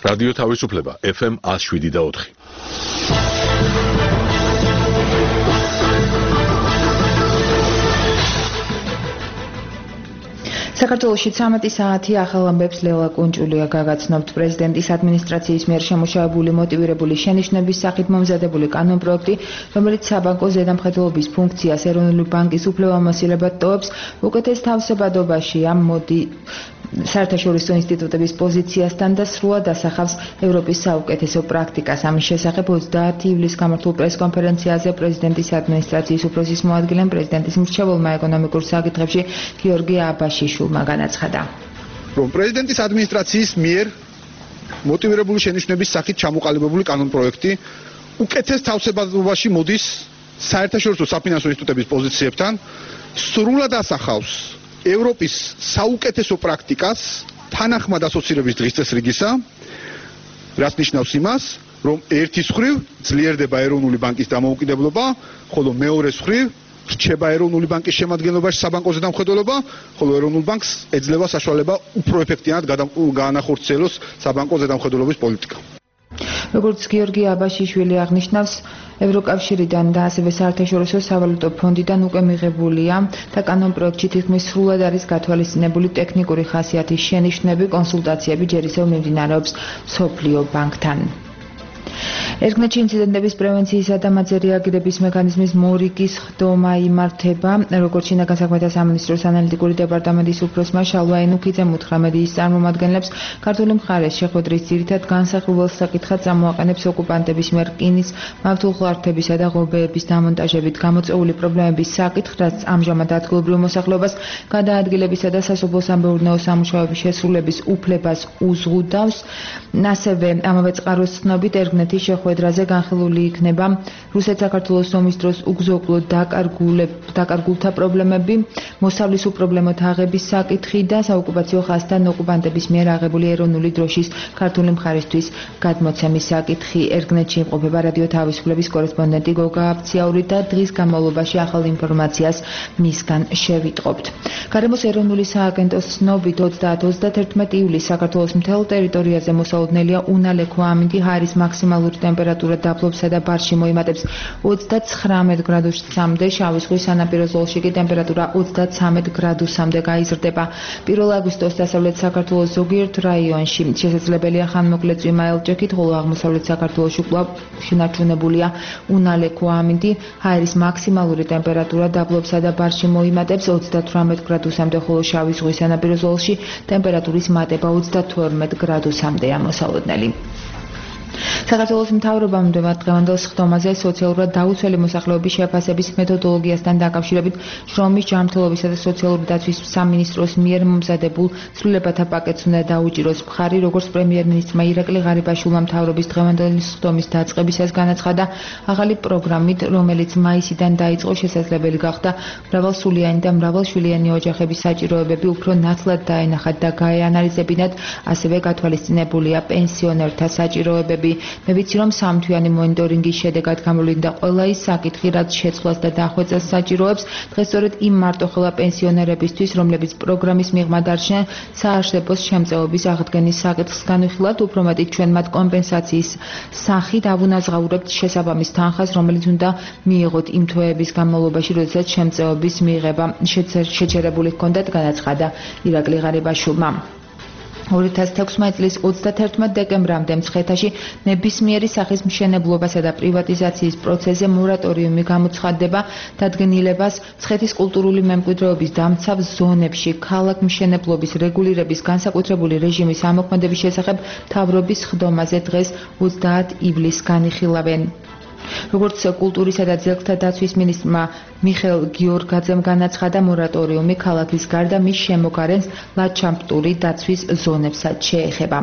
რადიო თავისუფლება FM 107.4. საქართველოში 13 საათი ახალ ამბებს ლელა კუნჭულია გაგაცნობთ. პრეზიდენტის ადმინისტრაციის მიერ შემუშავებული მოტივირებული შენიშვნების სახით მომზადებული კანონპროექტი, რომელიც საბანკო ზედამხედველობის ფუნქციას ეროვნული ბანკის უფლებამოსილებად ტოვებს, უკეთეს თავსებადობაში მოდი საერთაშორისო ინსტიტუტების პოზიციასთან და სრულად ასახავს ევროპის საუკეთესო პრაქტიკას. ამის შესახებ 30 ივლისს გამართულ პრესკონფერენციაზე პრეზიდენტის ადმინისტრაციის უფროსის მოადგილემ პრეზიდენტის მრჩეველმა ეკონომიკურ საკითხებში გიორგი აბაშიშვილმა განაცხადა, რომ პრეზიდენტის ადმინისტრაციის მიერ მოტივირებული შენიშვნების სახით ჩამოყალიბებული კანონპროექტი უკეთეს თავსებადობაში მოდის საერთაშორისო საფინანსო ინსტიტუტების პოზიციებთან, სრულად ასახავს ევროპის საუკეთესო პრაქტიკას თანახმად ასოცირების დღის წესრიგისა, რაც ნიშნავს იმას, რომ ერთის მხრივ ძლიერდება ეროვნული ბანკის დამოუკიდებლობა, ხოლო მეორეს მხრივ რჩება ეროვნული ბანკის შემადგენლობაში საბანკო ზედამხედველობა, ხოლო ეროვნულ ბანკს ეძლევა საშუალება უფრო ეფექტიანად გაანახორციელოს საბანკო ზედამხედველობის პოლიტიკა. როგორც გიორგი აბაშიშვილი აღნიშნავს, ევროკავშირიდან და ასევე საერთაშორისო სავალუტო ფონდიდან უკვე მიღებულია და კანონპროექტში თითქმის სრულად არის გათვალისწინებული ტექნიკური ხასიათის შენიშვნები, კონსულტაციები ჯერ ისევ მიმდინარეობს მსოფლიო ბანკთან. ერგნეთში ინციდენტების პრევენციისა და მათზე რეაგირების მექანიზმის მორიგის ხდომა იმართება, როგორც შინაგან საქმეთა სამინისტროს ანალიტიკური დეპარტამენტის უფროსმა შალვა ენუქიძემ უთხრა მედიის წარმომადგენლებს, ქართული მხარეს შეხვედრის ძირითად განსახილველ საკითხად წამოაყენებს ოკუპანტების მიერ რკინის, მავთულხლართებისა და ღობეების დამონტაჟებით გამოწვეული პრობლემების საკითხს, რაც ამჟამად ადგილობრივ მოსახლეობას გადაადგილებისა და სასოფლო-სამეურნეო სამუშაოების შესრულების უფლებას უზღუდავს. ასევე ამავე წყაროს ცნობით ერგნეთის შეხვედრაზე განხილული იქნება რუსეთ-საქართველოს ომის დროს უგზო-უკლოდ დაკარგულთა პრობლემები, მოსავლის უპრობლემო თაღების საკითხი და საოკუპაციო ხაზთან ოკუპანტების მიერ აღებული ეროვნული დროშის ქართული მხარისთვის გადმოცემის საკითხი. ერგნეთში იმყოფება რადიო თავისუფლების კორესპონდენტი გოგა აბციაური და დღის განმავლობაში ახალ ინფორმაციას მისგან შევიტყობთ. გარემოს ეროვნული სააგენტოს ცნობით 30-31 ივლისს საქართველოს მთელ ტერიტორიაზე მოსალოდნელია უნალექო ამინდი, ჰაერის მაქსიმალური ტემპერატურა დაბლობსა და ბარში მოიმატებს 39 გრადუსამდე, შავი ზღვის სანაპირო ზოლში კი ტემპერატურა 33 გრადუსამდე გაიზრდება. 1 აგვისტოს დასავლეთ საქართველოს ზოგიერთ რაიონში შესაძლებელია ხანმოკლე წვიმა ელჭექით, ხოლო აღმოსავლეთ საქართველოში კვლავ შენარჩუნებულია უნალექო ამინდი, ჰაერის მაქსიმალური ტემპერატურა დაბლობსა და ბარში მოიმატებს 38 გრადუსამდე, ხოლო შავი ზღვის სანაპირო ზოლში ტემპერატურის მატება 32 გრადუსამდეა მოსალოდნელი. საქართველოს მთავრობამ დღევანდელ სხდომაზე სოციალურად დაუცველი მოსახლეობის შეფასების მეთოდოლოგიასთან დაკავშირებით შრომის ჯანმრთელობისა და სოციალური დაცვის სამინისტროს მიერ მომზადებულ ცვლილებათა პაკეტს უნდა დაუჭიროს მხარი, როგორც პრემიერ-მინისტრმა ირაკლი ღარიბაშვილმა მთავრობის დღევანდელი სხდომის დაწყებისას განაცხადა, ახალი პროგრამით, რომელიც მაისიდან დაიწყო, შესაძლებელი გახდა მრავალსულიანი და მრავალშვილიანი ოჯახების საჭიროებები უფრო ნათლად დაენახათ და გაეანალიზებინათ, ასევე გათვალისწინებულია პენსიონერთა საჭიროებები. მე ვიცი, რომ სამთვიანი მონიტორინგის შედეგად გამოვლინდა ყველა ის საკითხი, რაც შეცვლას და დახვეწას საჭიროებს. დღეს სწორედ იმ მარტოხელა პენსიონერებისთვის, რომლებიც პროგრამის მიღმა დარჩნენ, საარსებოს შემწეობის აღდგენის საკითხს განვიხილავთ, უფრო მეტიც ჩვენ მათ კომპენსაციის სახით ავუნაზღაურებთ შესაბამის თანხას, რომელიც უნდა მიიღოთ იმ თვეების განმავლობაში, როდესაც შემწეობის მიღება შეჩერებული ჰქონდათ, განაცხადა ირაკლი ღარიბაშვილმა. 2016 წლის 31 დეკემბრამდე მცხეთაში ნებისმიერი სახის მშენებლობასა და პრივატიზაციის პროცესზე მორატორიუმი გამოცხადდება, დადგენილებას მცხეთის კულტურული მემკვიდრეობის დამცავ ზონებში ქალაქ მშენებლობის რეგულირების განსაკუთრებული რეჟიმის ამოქმედების შესახებ მთავრობის სხდომაზე დღეს 30 ივლისს განიხილავენ. როგორც კულტურისა და ძეგლთა დაცვის მინისტრმა მიხეილ გიორგაძემ განაცხადა, მორატორიუმი ქალაქის გარდა მის შემოგარენს ლანდშაფტური დაცვის ზონებსაც შეეხება.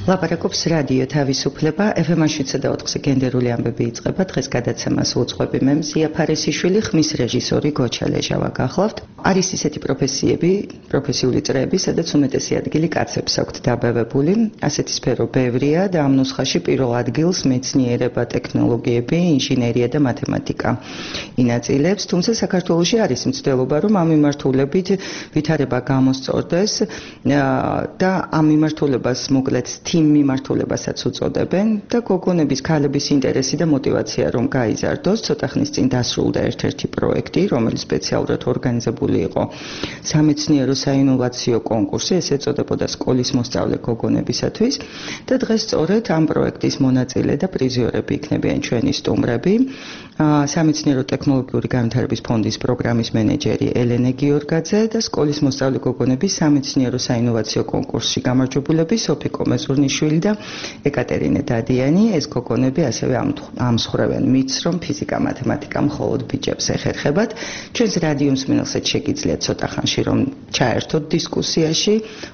ლაპარაკობს რადიო თავისუფლება, FM 7.4-ზე გენდერული ამბები იწყება. დღეს გადაცემას უძღვები მე მზია ფარესიშვილი, ხმის რეჟისორი გოჩა ლეჟავა გახლავთ. არის ისეთი პროფესიული წრეები, სადაც უმეტესი ადგილი კაცებს აქვთ დაბავებული. ასეთი სფერო ბევრია და ამ ნუსხაში პირველ ადგილს მეცნიერება, ტექნოლოგიები, ინჟინერია და მათემატიკა ინაწილებს. თუმცა საქართველოში არის მცდელობა, რომ ამ მიმართულებით ვითარება გამოსწორდეს და ამ მიმართულებას მოკლედ team მიმართულებასაც უწოდებენ და გოგონების, ქალების ინტერესი და мотиваცია რომ გაიზარდოს, ცოტა ხნის წინ დასრულდა ერთ-ერთი პროექტი, რომელიც სპეციალურად ორგანიზებული იყო სამეცნიერო საინოვაციო კონკურსი, ეს ეწოდებოდა სკოლის მოსწავლე გოგონებისათვის და დღეს სწორედ ამ პროექტის მონაწილე და პრიზიორები იქნებიან ჩვენი სტუმრები. სამეცნიერო ტექნოლოგიური განვითარების ფონდის პროგრამის მენეჯერი ელენე გიორგაძე და სკოლის მოსწავლე გოგონების სამეცნიერო საინოვაციო კონკურსში გამარჯვებულები სოფიკო მეზურნიშვილი და ეკატერინე დადიანი. ეს გოგონები ასევე ამსხრევენ მითს, რომ ფიზიკა, მათემატიკა მხოლოდ ბიჭებს ეხერხებათ. ჩვენს რადიო მსმენელსაც შეგიძლიათ ცოტა ხანში რომ ჩაერთოთ დისკუსიაში.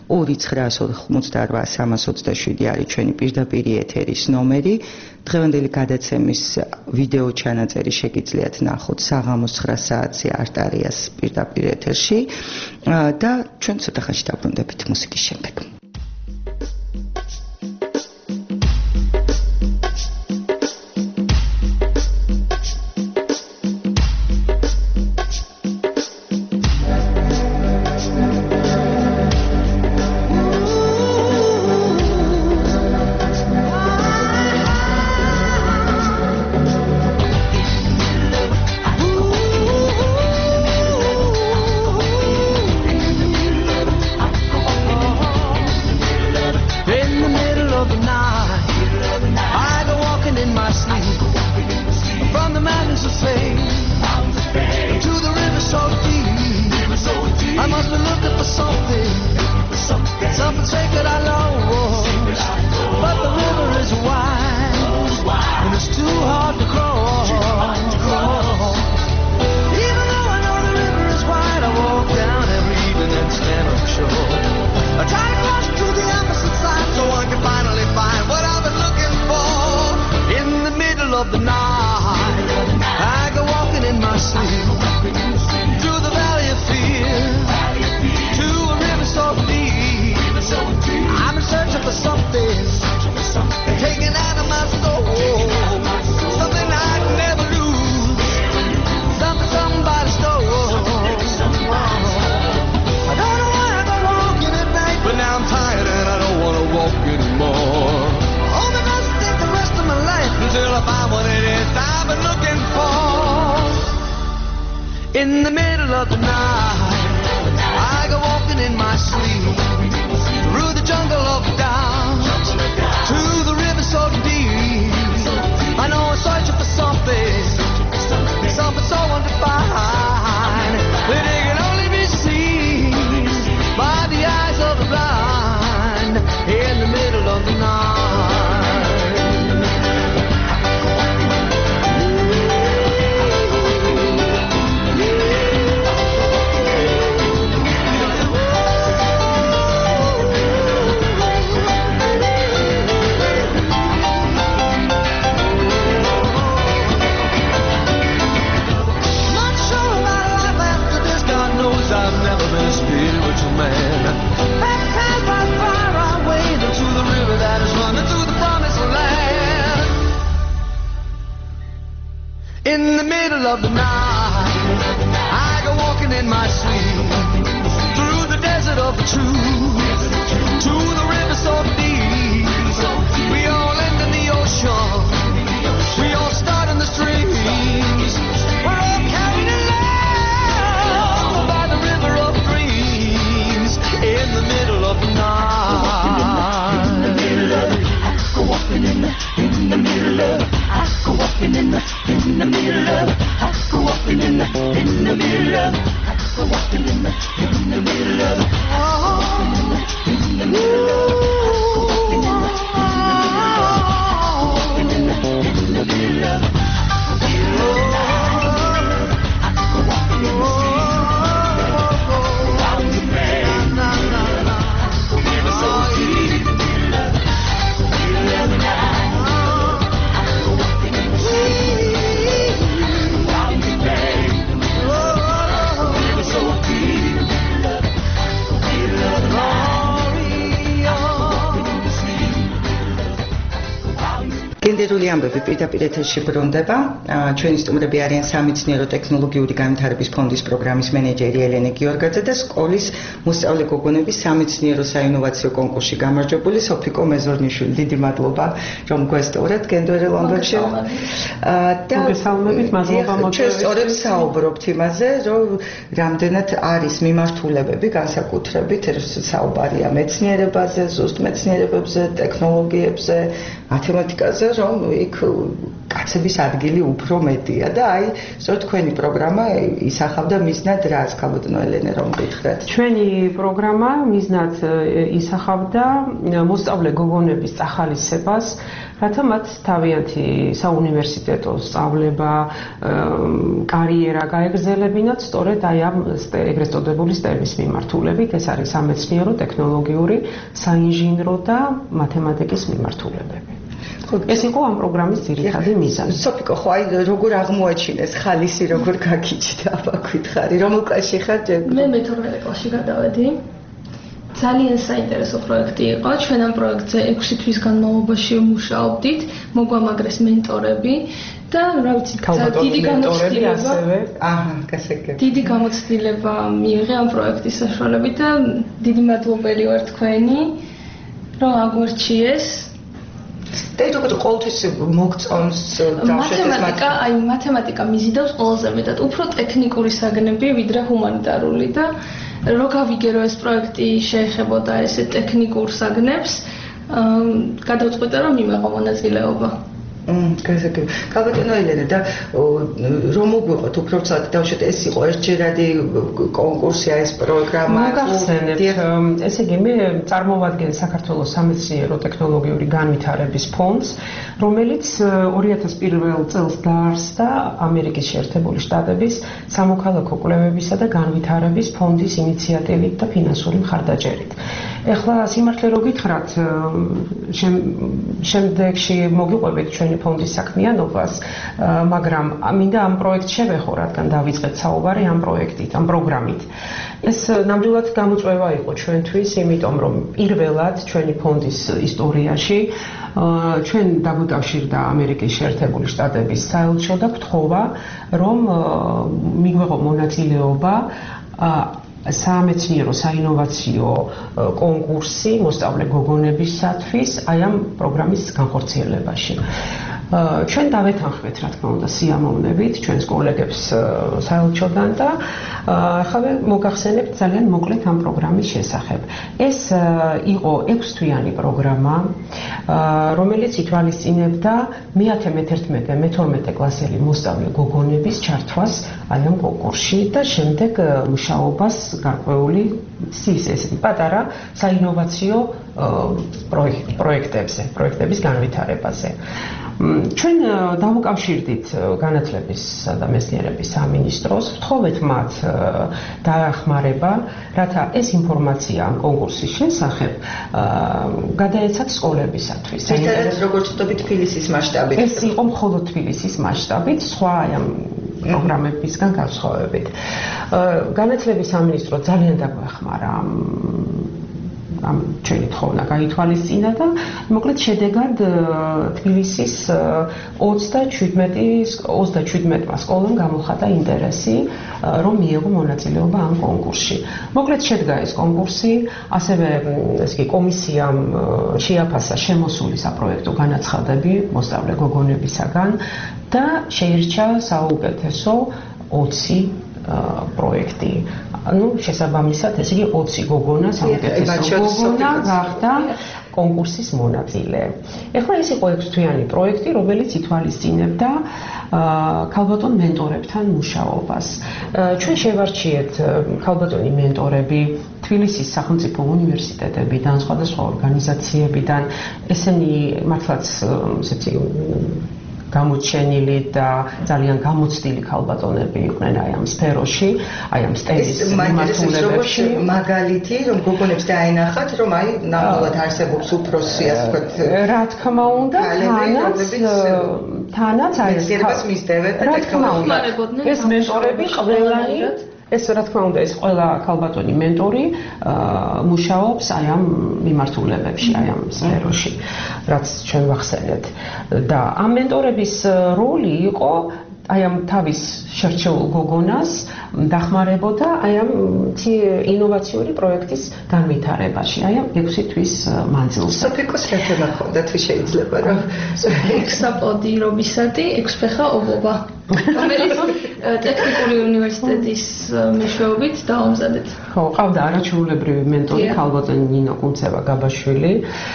2988327 არის ჩვენი პირდაპირი ეთერის ნომერი. დღევანდელი გადაცემის ვიდეო ჩანაწერი შეგიძლიათ ნახოთ საღამოს 9 საათზე არტარიას პირდაპირ ეთერში და ჩვენ ცოტა ხანში დაბრუნდებით მუსიკის შემდეგ. გენდერული ამბები პირდაპირ ეთერში ბრუნდება. ჩვენი სტუმრები არიან სამეცნიერო ტექნოლოგიური განვითარების ფონდის პროგრამის მენეჯერი ელენე გიორგაძე და სკოლის მოსწავლე გოგონების სამეცნიერო საინოვაციო კონკურსში გამარჯვებული სოფიკო მეზორნიშვილი. დიდი მადლობა რომ გვესტუმრეთ გენდერულ ამბებში. და მოგესალმებით, მადლობა მოწვევისთვის. ჩვენ სწორედ საუბრობთ იმაზე, რომ რამდენად არის მიმართულებები განსაკუთრებით საუბარია მეცნიერებაზე, ზუსტ მეცნიერებებზე, ტექნოლოგიებზე, მათემატიკაზე, რომ იქ კაცების ადგილი უფრო მეტია და აი, სწორედ თქვენი პროგრამა ისახავდა მიზნად რას, ქალბატონო ელენე, რომ გითხრათ. ჩვენი პროგრამა მიზნად ისახავდა მოსწავლე გოგონების წახალისებას, რათა მათ თავიანთი საუნივერსიტეტო სწავლება, კარიერა გაეგრძელებინათ სწორედ აი ამ ეგრეთ წოდებული STEM-ის მიმართულებით, ეს არის სამეცნიერო, ტექნოლოგიური, საინჟინრო და მათემატიკის მიმართულებები. ეს იყო ამ პროგრამის ძირითადი მიზანი. სოფიკო, ხო აი როგორ აღმოაჩინეს ხალისი, როგორ გაგიჩნდა, აბა გითხარი, რომელ კლასში ხარ? მე მე-12 კლასში გადავედი. ძალიან საინტერესო პროექტი იყო. ჩვენ ამ პროექტზე 6 თვის განმავლობაში ვმუშაობდით, მოგვამაგრეს მენტორები და რა ვიცი, დიდი გამოცდილება. დიდი გამოცდილება მიიღე ამ პროექტის საშუალებით და დიდი მადლობელი ვარ თქვენი, რომ აგვარჩიეს. და როგორ ყოველთვის მოგწონს მათემატიკა, აი მათემატიკა მიზიდავს ყველაზე მეტად, უფრო ტექნიკური საგნები ვიდრე ჰუმანიტარული და რო გავიგერო ეს პროექტი შეეხებოდა ესე ტექნიკურ საგნებს, გადავწყვიტე რომ მიმეღო მონაწილეობა. გასაგები. ქალბატონო ელენე და რომ მოგვიყოთ უფრო ცალკე დავშოთ ეს იყო ერთჯერადი კონკურსია ეს პროგრამა. მოგახსენებთ, ესე იგი მე წარმოვადგენ საქართველოს სამეცნიერო ტექნოლოგიური განვითარების ფონდს, რომელიც 2001 წელს დაარსდა ამერიკის შეერთებული შტატების სამოქალაქო კვლევებისა და განვითარების ფონდის ინიციატივით და ფინანსური მხარდაჭერით. ეხლა სიმართლე რო გითხრათ, შემდეგში მოგიყვებით ჩვენი ფონდის საქმიანობას, მაგრამ მინდა ამ პროექტს შევეხო, რადგან დავიწყეთ საუბარი ამ პროექტით, ამ პროგრამით. ეს ნამდვილად გამოწვევა იყო ჩვენთვის, იმიტომ რომ პირველად ჩვენი ფონდის ისტორიაში ჩვენ დაგვიკავშირდა ამერიკის შეერთებული შტატების საელჩო და გთხოვა, რომ მიგვეღო მონაწილეობა სამეცნიერო საინოვაციო კონკურსი მოსწავლე გოგონებისათვის აი ამ პროგრამის განხორციელებაში. ჩვენ დავეთანხმეთ, რა თქმა უნდა, სიამოვნებით ჩვენს კოლეგებს საელჩოდან და ახლა მოგახსენებთ ძალიან მოკლედ ამ პროგრამის შესახებ. ეს იყო 6-თვიანი პროგრამა, რომელიც ითვალისწინებდა მე-11 და მე-12 კლასელი მოსწავლე გოგონების ჩართვას აი ამ კონკურსში და შემდეგ მუშაობას გარკვეული ესეთი პატარა საინოვაციო პროექტების განვითარებაზე. ჩვენ დავუკავშირდით განათლებისა და მეცნიერების სამინისტროს, ვთხოვეთ მათ დაახმარება, რათა ეს ინფორმაცია ამ კონკურსის შესახებ გადაეცათ სკოლებისათვის. ერთადერთი როგორც ვთქვით, თბილისის მასშტაბით. ეს იყო მხოლოდ თბილისის მასშტაბით, სხვა ამ პროგრამებისგან განსხვავებით. განათლების სამინისტრო ძალიან დაგვეხმარა ამ ჩვენი თხოვნა გაითვალისწინა და მოკლედ შედეგად თბილისის 27-მა სკოლამ გამოხატა ინტერესი, რომ მიეღო მონაწილეობა ამ კონკურსში. მოკლედ შედგა ეს კონკურსი, ასევე კომისიამ შეაფასა შემოსული საპროექტო განაცხადები მოსწავლე გოგონებისაგან და შეირჩა საუკეთესო 20 პროექტი. შესაბამისად, ესე იგი 20 გოგონა, საუკეთესო გოგონა გახდა კონკურსის მონაწილე. ეხლა ეს იყო 6-თვიანი პროექტი, რომელიც ითვალისწინებდა ქალბატონ მენტორებთან მუშაობას. ჩვენ შევარჩიეთ ქალბატონი მენტორები თბილისის სახელმწიფო უნივერსიტეტებიდან, სხვადასხვა ორგანიზაციებიდან. ესენი მართლაც ესეთი გამოჩენილი და ძალიან გამოცდილი ქალბატონები იყვნენ აი ამ სფეროში, აი ამ STEM-ის მიმართულებებში. მაგალითი, რომ გოგონებს დაენახათ, რომ აი ნამდვილად არსებობს უფროსი, ასე ვთქვათ, რა თქმა უნდა, თანაც აი ეს მისდევენ და ეს მენტორები ყველანი ეს რა თქმა უნდა ეს ყველა ქალბატონი მენტორი მუშაობს აი ამ მიმართულებებში, აი ამ სფეროში, რაც ჩვენ ვახსენეთ. და ამ მენტორების როლი იყო აი ამ თავის შერჩეულ გოგონას დახმარებოდა აი ამ ინოვაციური პროექტის განვითარებაში, აი ამ 6 თვის მანძილზე. სოფიკოს რა თემა ხონდა თუ შეიძლება რა? ექსაპოდი რობისადი, ექსფეხა ობობა. რომელიც ტექნიკური უნივერსიტეტის მეშვეობით დაამზადეთ. ხო, ყავდა არაჩვეულებრივი მენტორი ქალბატონი ნინო კუნცევა-გაბაშვილი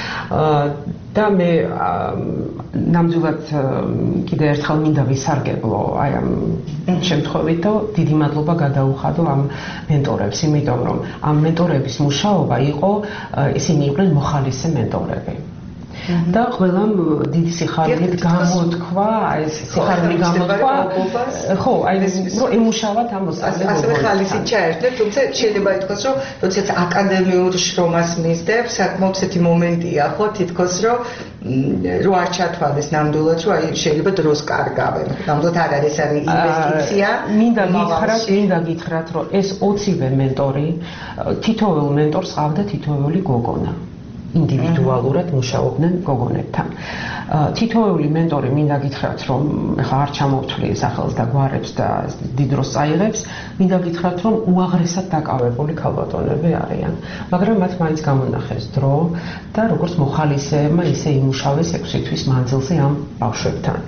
და მე ნამდვილად კიდევ ერთხელ მინდა ვისარგებლო აი ამ შემთხვევით და დიდი მადლობა გადაუხადო ამ მენტორებს, იმიტომ რომ ამ მენტორების მუშაობა იყო ისინი იყვნენ მოხალისე მენტორები. და ყველამ დიდი სიხარულით გამოთქვა, ეს სიხარული გამოთქვა, ხო, აი რომ ემუშავათ ამ მოსწავლეებს. ასევე ხალისით ჩაერთვეთ, თუმცა შეიძლება ითქვას, რომ როდესაც აკადემიურ შრომას მისდევ, საკმაოდ ესეთი მომენტია, ხო, თითქოს რომ არ ჩათვალეს ნამდვილად, რომ აი შეიძლება დროს კარგავენ. ნამდვილად არ არის ინვესტიცია. მინდა გითხრათ, რომ ეს 20-ვე მენტორი, თითოეულ მენტორს ყავდა თითოეული გოგონა. ინდივიდუალურად მუშაობდნენ გოგონებთან. თითოეული მენტორი მინდა გითხრათ, რომ ეხლა არ ჩამოვთვლი სახელს და გვარებს და დიდ დროს წაიღებს, მინდა გითხრათ, რომ უაღრესად დაკავებული ქალბატონები არიან, მაგრამ მათ მაინც გამონახეს დრო და როგორც მოხალისეებმა ისე იმუშავეს 6 თვის მანძილზე ამ ბავშვებთან.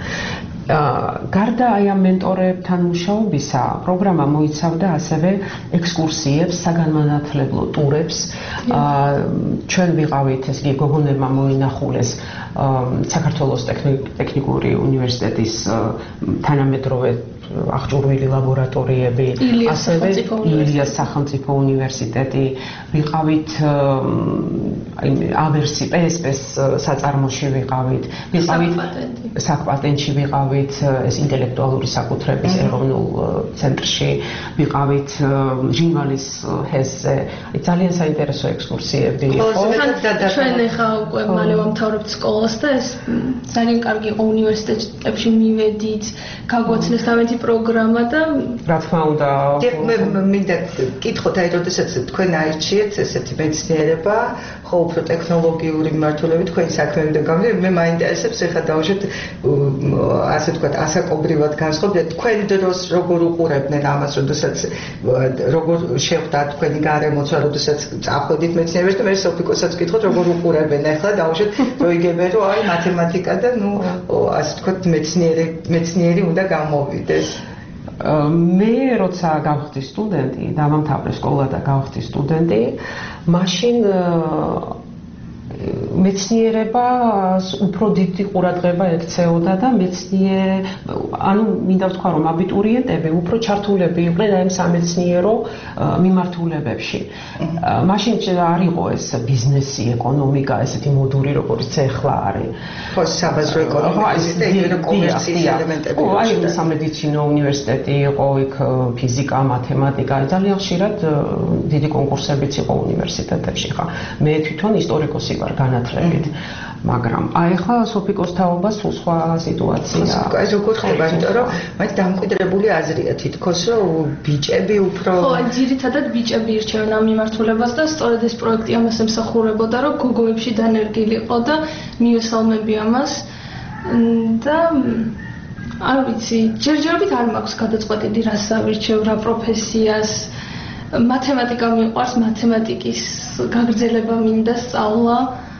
გარდა აი ამ მენტორებთან მუშაობისა, პროგრამა მოიცავდა ასევე ექსკურსიებს, საგანმანათლებლო ტურებს. ჩვენ ვიყავით, ესე იგი, გოგონებმა მოინახულეს საქართველოს ტექნიკური უნივერსიტეტის თანამედროვე აღჭურვილი ლაბორატორიები, ასევე ილიას სახელმწიფო უნივერსიტეტი, ვიყავით ავერსი PSP-ს საწარმოში ვიყავით, საკპატენტში ვიყავით, ეს ინტელექტუალური საკუთრების ეროვნულ ცენტრში, ვიყავით ჟინვალის ჰესზე, ძალიან საინტერესო ექსკურსიები იყო. ჩვენ ახლა უკვე მალე ვამთავრებთ სკოლას და ეს ძალიან კარგი იყო უნივერსიტეტებში მივედით, გაგვაცნეს თავისი პროგრამა და რა თქმა უნდა მე მინდა გითხოთ აი როდესაც თქვენ აირჩიეთ ესეთი მეცნიერება ხო უფრო ტექნოლოგიური მიმართულებით თქვენი საქმეებიდან გამომდინარე მე მაინტერესებს ეხლა დავუშვათ ასე ვთქვათ ასაკობრივად განსხვავებით თქვენ დროს როგორ უყურებდნენ ამას როდესაც როგორ შეხვდა თქვენი გარემოც როდესაც წახვედით მეცნიერებაში და მე სოფიკოსაც გითხოთ როგორ უყურებენ ახლა დავუშვათ როიგებენ რომ აი მათემატიკა და ნუ ასე ვთქვათ მეცნიერი უნდა გამოვიდეს მე როცა გავხდი სტუდენტი, დავამთავრე სკოლა და გავხდი სტუდენტი, მაშინ მეცნიერებას უფრო დიდი ყურადღება ექცეოდა და ანუ მინდა ვთქვა რომ აბიტურიენტები უფრო ჩართულები იყვნენ აი ამ სამეცნიერო მიმართულებებში. მაშინ არ იყო ეს ბიზნესი, ეკონომიკა, ესეთი მოდური როგორც ახლა არის. ხო, საბაზრო ეკონომიკის და იგივე კომერციის ელემენტები. ხო, აი სამედიცინო უნივერსიტეტი იყო, იქ ფიზიკა, მათემატიკა, ძალიან ხშირად დიდი კონკურსებიც იყო უნივერსიტეტებში. ხა მე თვითონ ისტორიკოსი ვარ განათლებით, მაგრამ აი ახლა სოფიკოს თაობას სულ სხვა სიტუაციაა. აი როგორ ხდება, იმიტომ რომ მათ დამკვიდრებული აზრია თითქოს რომ ბიჭები უფრო ხო, ძირითადად ბიჭები ირჩევენ ამ მიმართულებას და სწორედ ეს პროექტი ამას ემსახურებოდა, რომ გოგოებში დანერგილიყო და მიესალმები ამას და არ ვიცი, ჯერჯერობით არ მაქვს გადაწყვეტილი რას ავირჩევ, რა პროფესიას. მათემატიკა მიყვარს, მათემატიკის გაგრძელება მინდა სწავლა.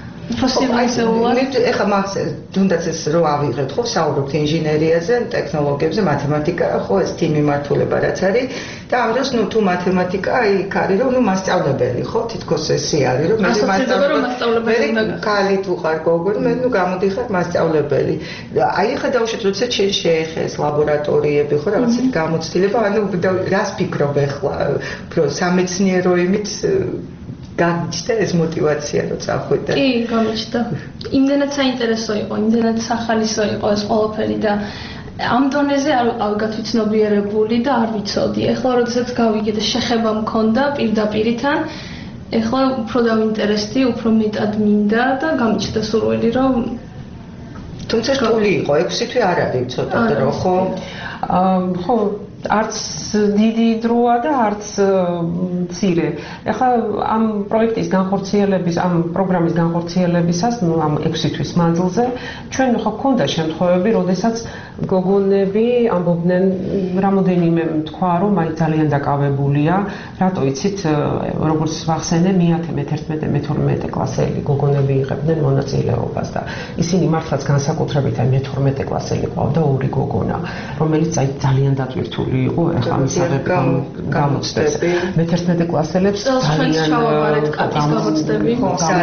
ეხლა მას თუნდაც ეს რო ავიღეთ ხო საუბრობთ ინჟინერიაზე, ტექნოლოგიებზე, მათემატიკა ხო ეს თი მიმართულება რაც არის და ამ დროს ნუ თუ მათემატიკა აი კარი რომ ნუ მასწავლებელი ხო თითქოს ესე არის რომ მე მასწავლებელი კალი თუ ხარ გოგო მე ნუ გამოდიხარ მასწავლებელი აი ეხლა დავუშვათ როცა შეეხეს ლაბორატორიები ხო რაღაცა გამოცდილება ანუ რას ფიქრობ ეხლა უფრო სამეცნიერო იმით გამიჩნდა ეს мотиваცია როცა ხვიდე. კი, გამიჩნდა. იმდენად საინტერესო იყო, იმდენად სახალისო იყო ეს ყველაფერი და ამ დონეზე არ ვიყავი გათვითცნობიერებული და არ ვიცოდი. ეხლა როდესაც გავიგე და შეხება მქონდა პირდაპირთან, ეხლა უფრო დავინტერესდი, უფრო მეტად მინდა და გამიჩნდა სურვილი, რომ თუმცა რთული იყო, 6 თვე არ არის ცოტა დრო, ხო? ხო არც დიდი დროა და არც მცირე. ეხლა ამ პროექტის განხორციელების, ამ პროგრამის განხორციელებისას, ამ 6 თვის მანძილზე ჩვენ ხო გქონდა შემთხვევები, როდესაც გოგონები ამბობდნენ, რამოდენიმე თქვა, რომ აი ძალიან დაკავებულია, რატო იცით, როგორც ვახსენე, მე-11, მე-12 კლასელი გოგონები იღებდნენ მონაწილეობას და ისინი მართლაც განსაკუთრებით აი მე-12 კლასელი ყავდა ორი გოგონა, რომელიც აი ძალიან დატვირთული იყო ეხლა მისაღებ გამოცდებს. მე-11 კლასელებს ძალიან გამოცდები,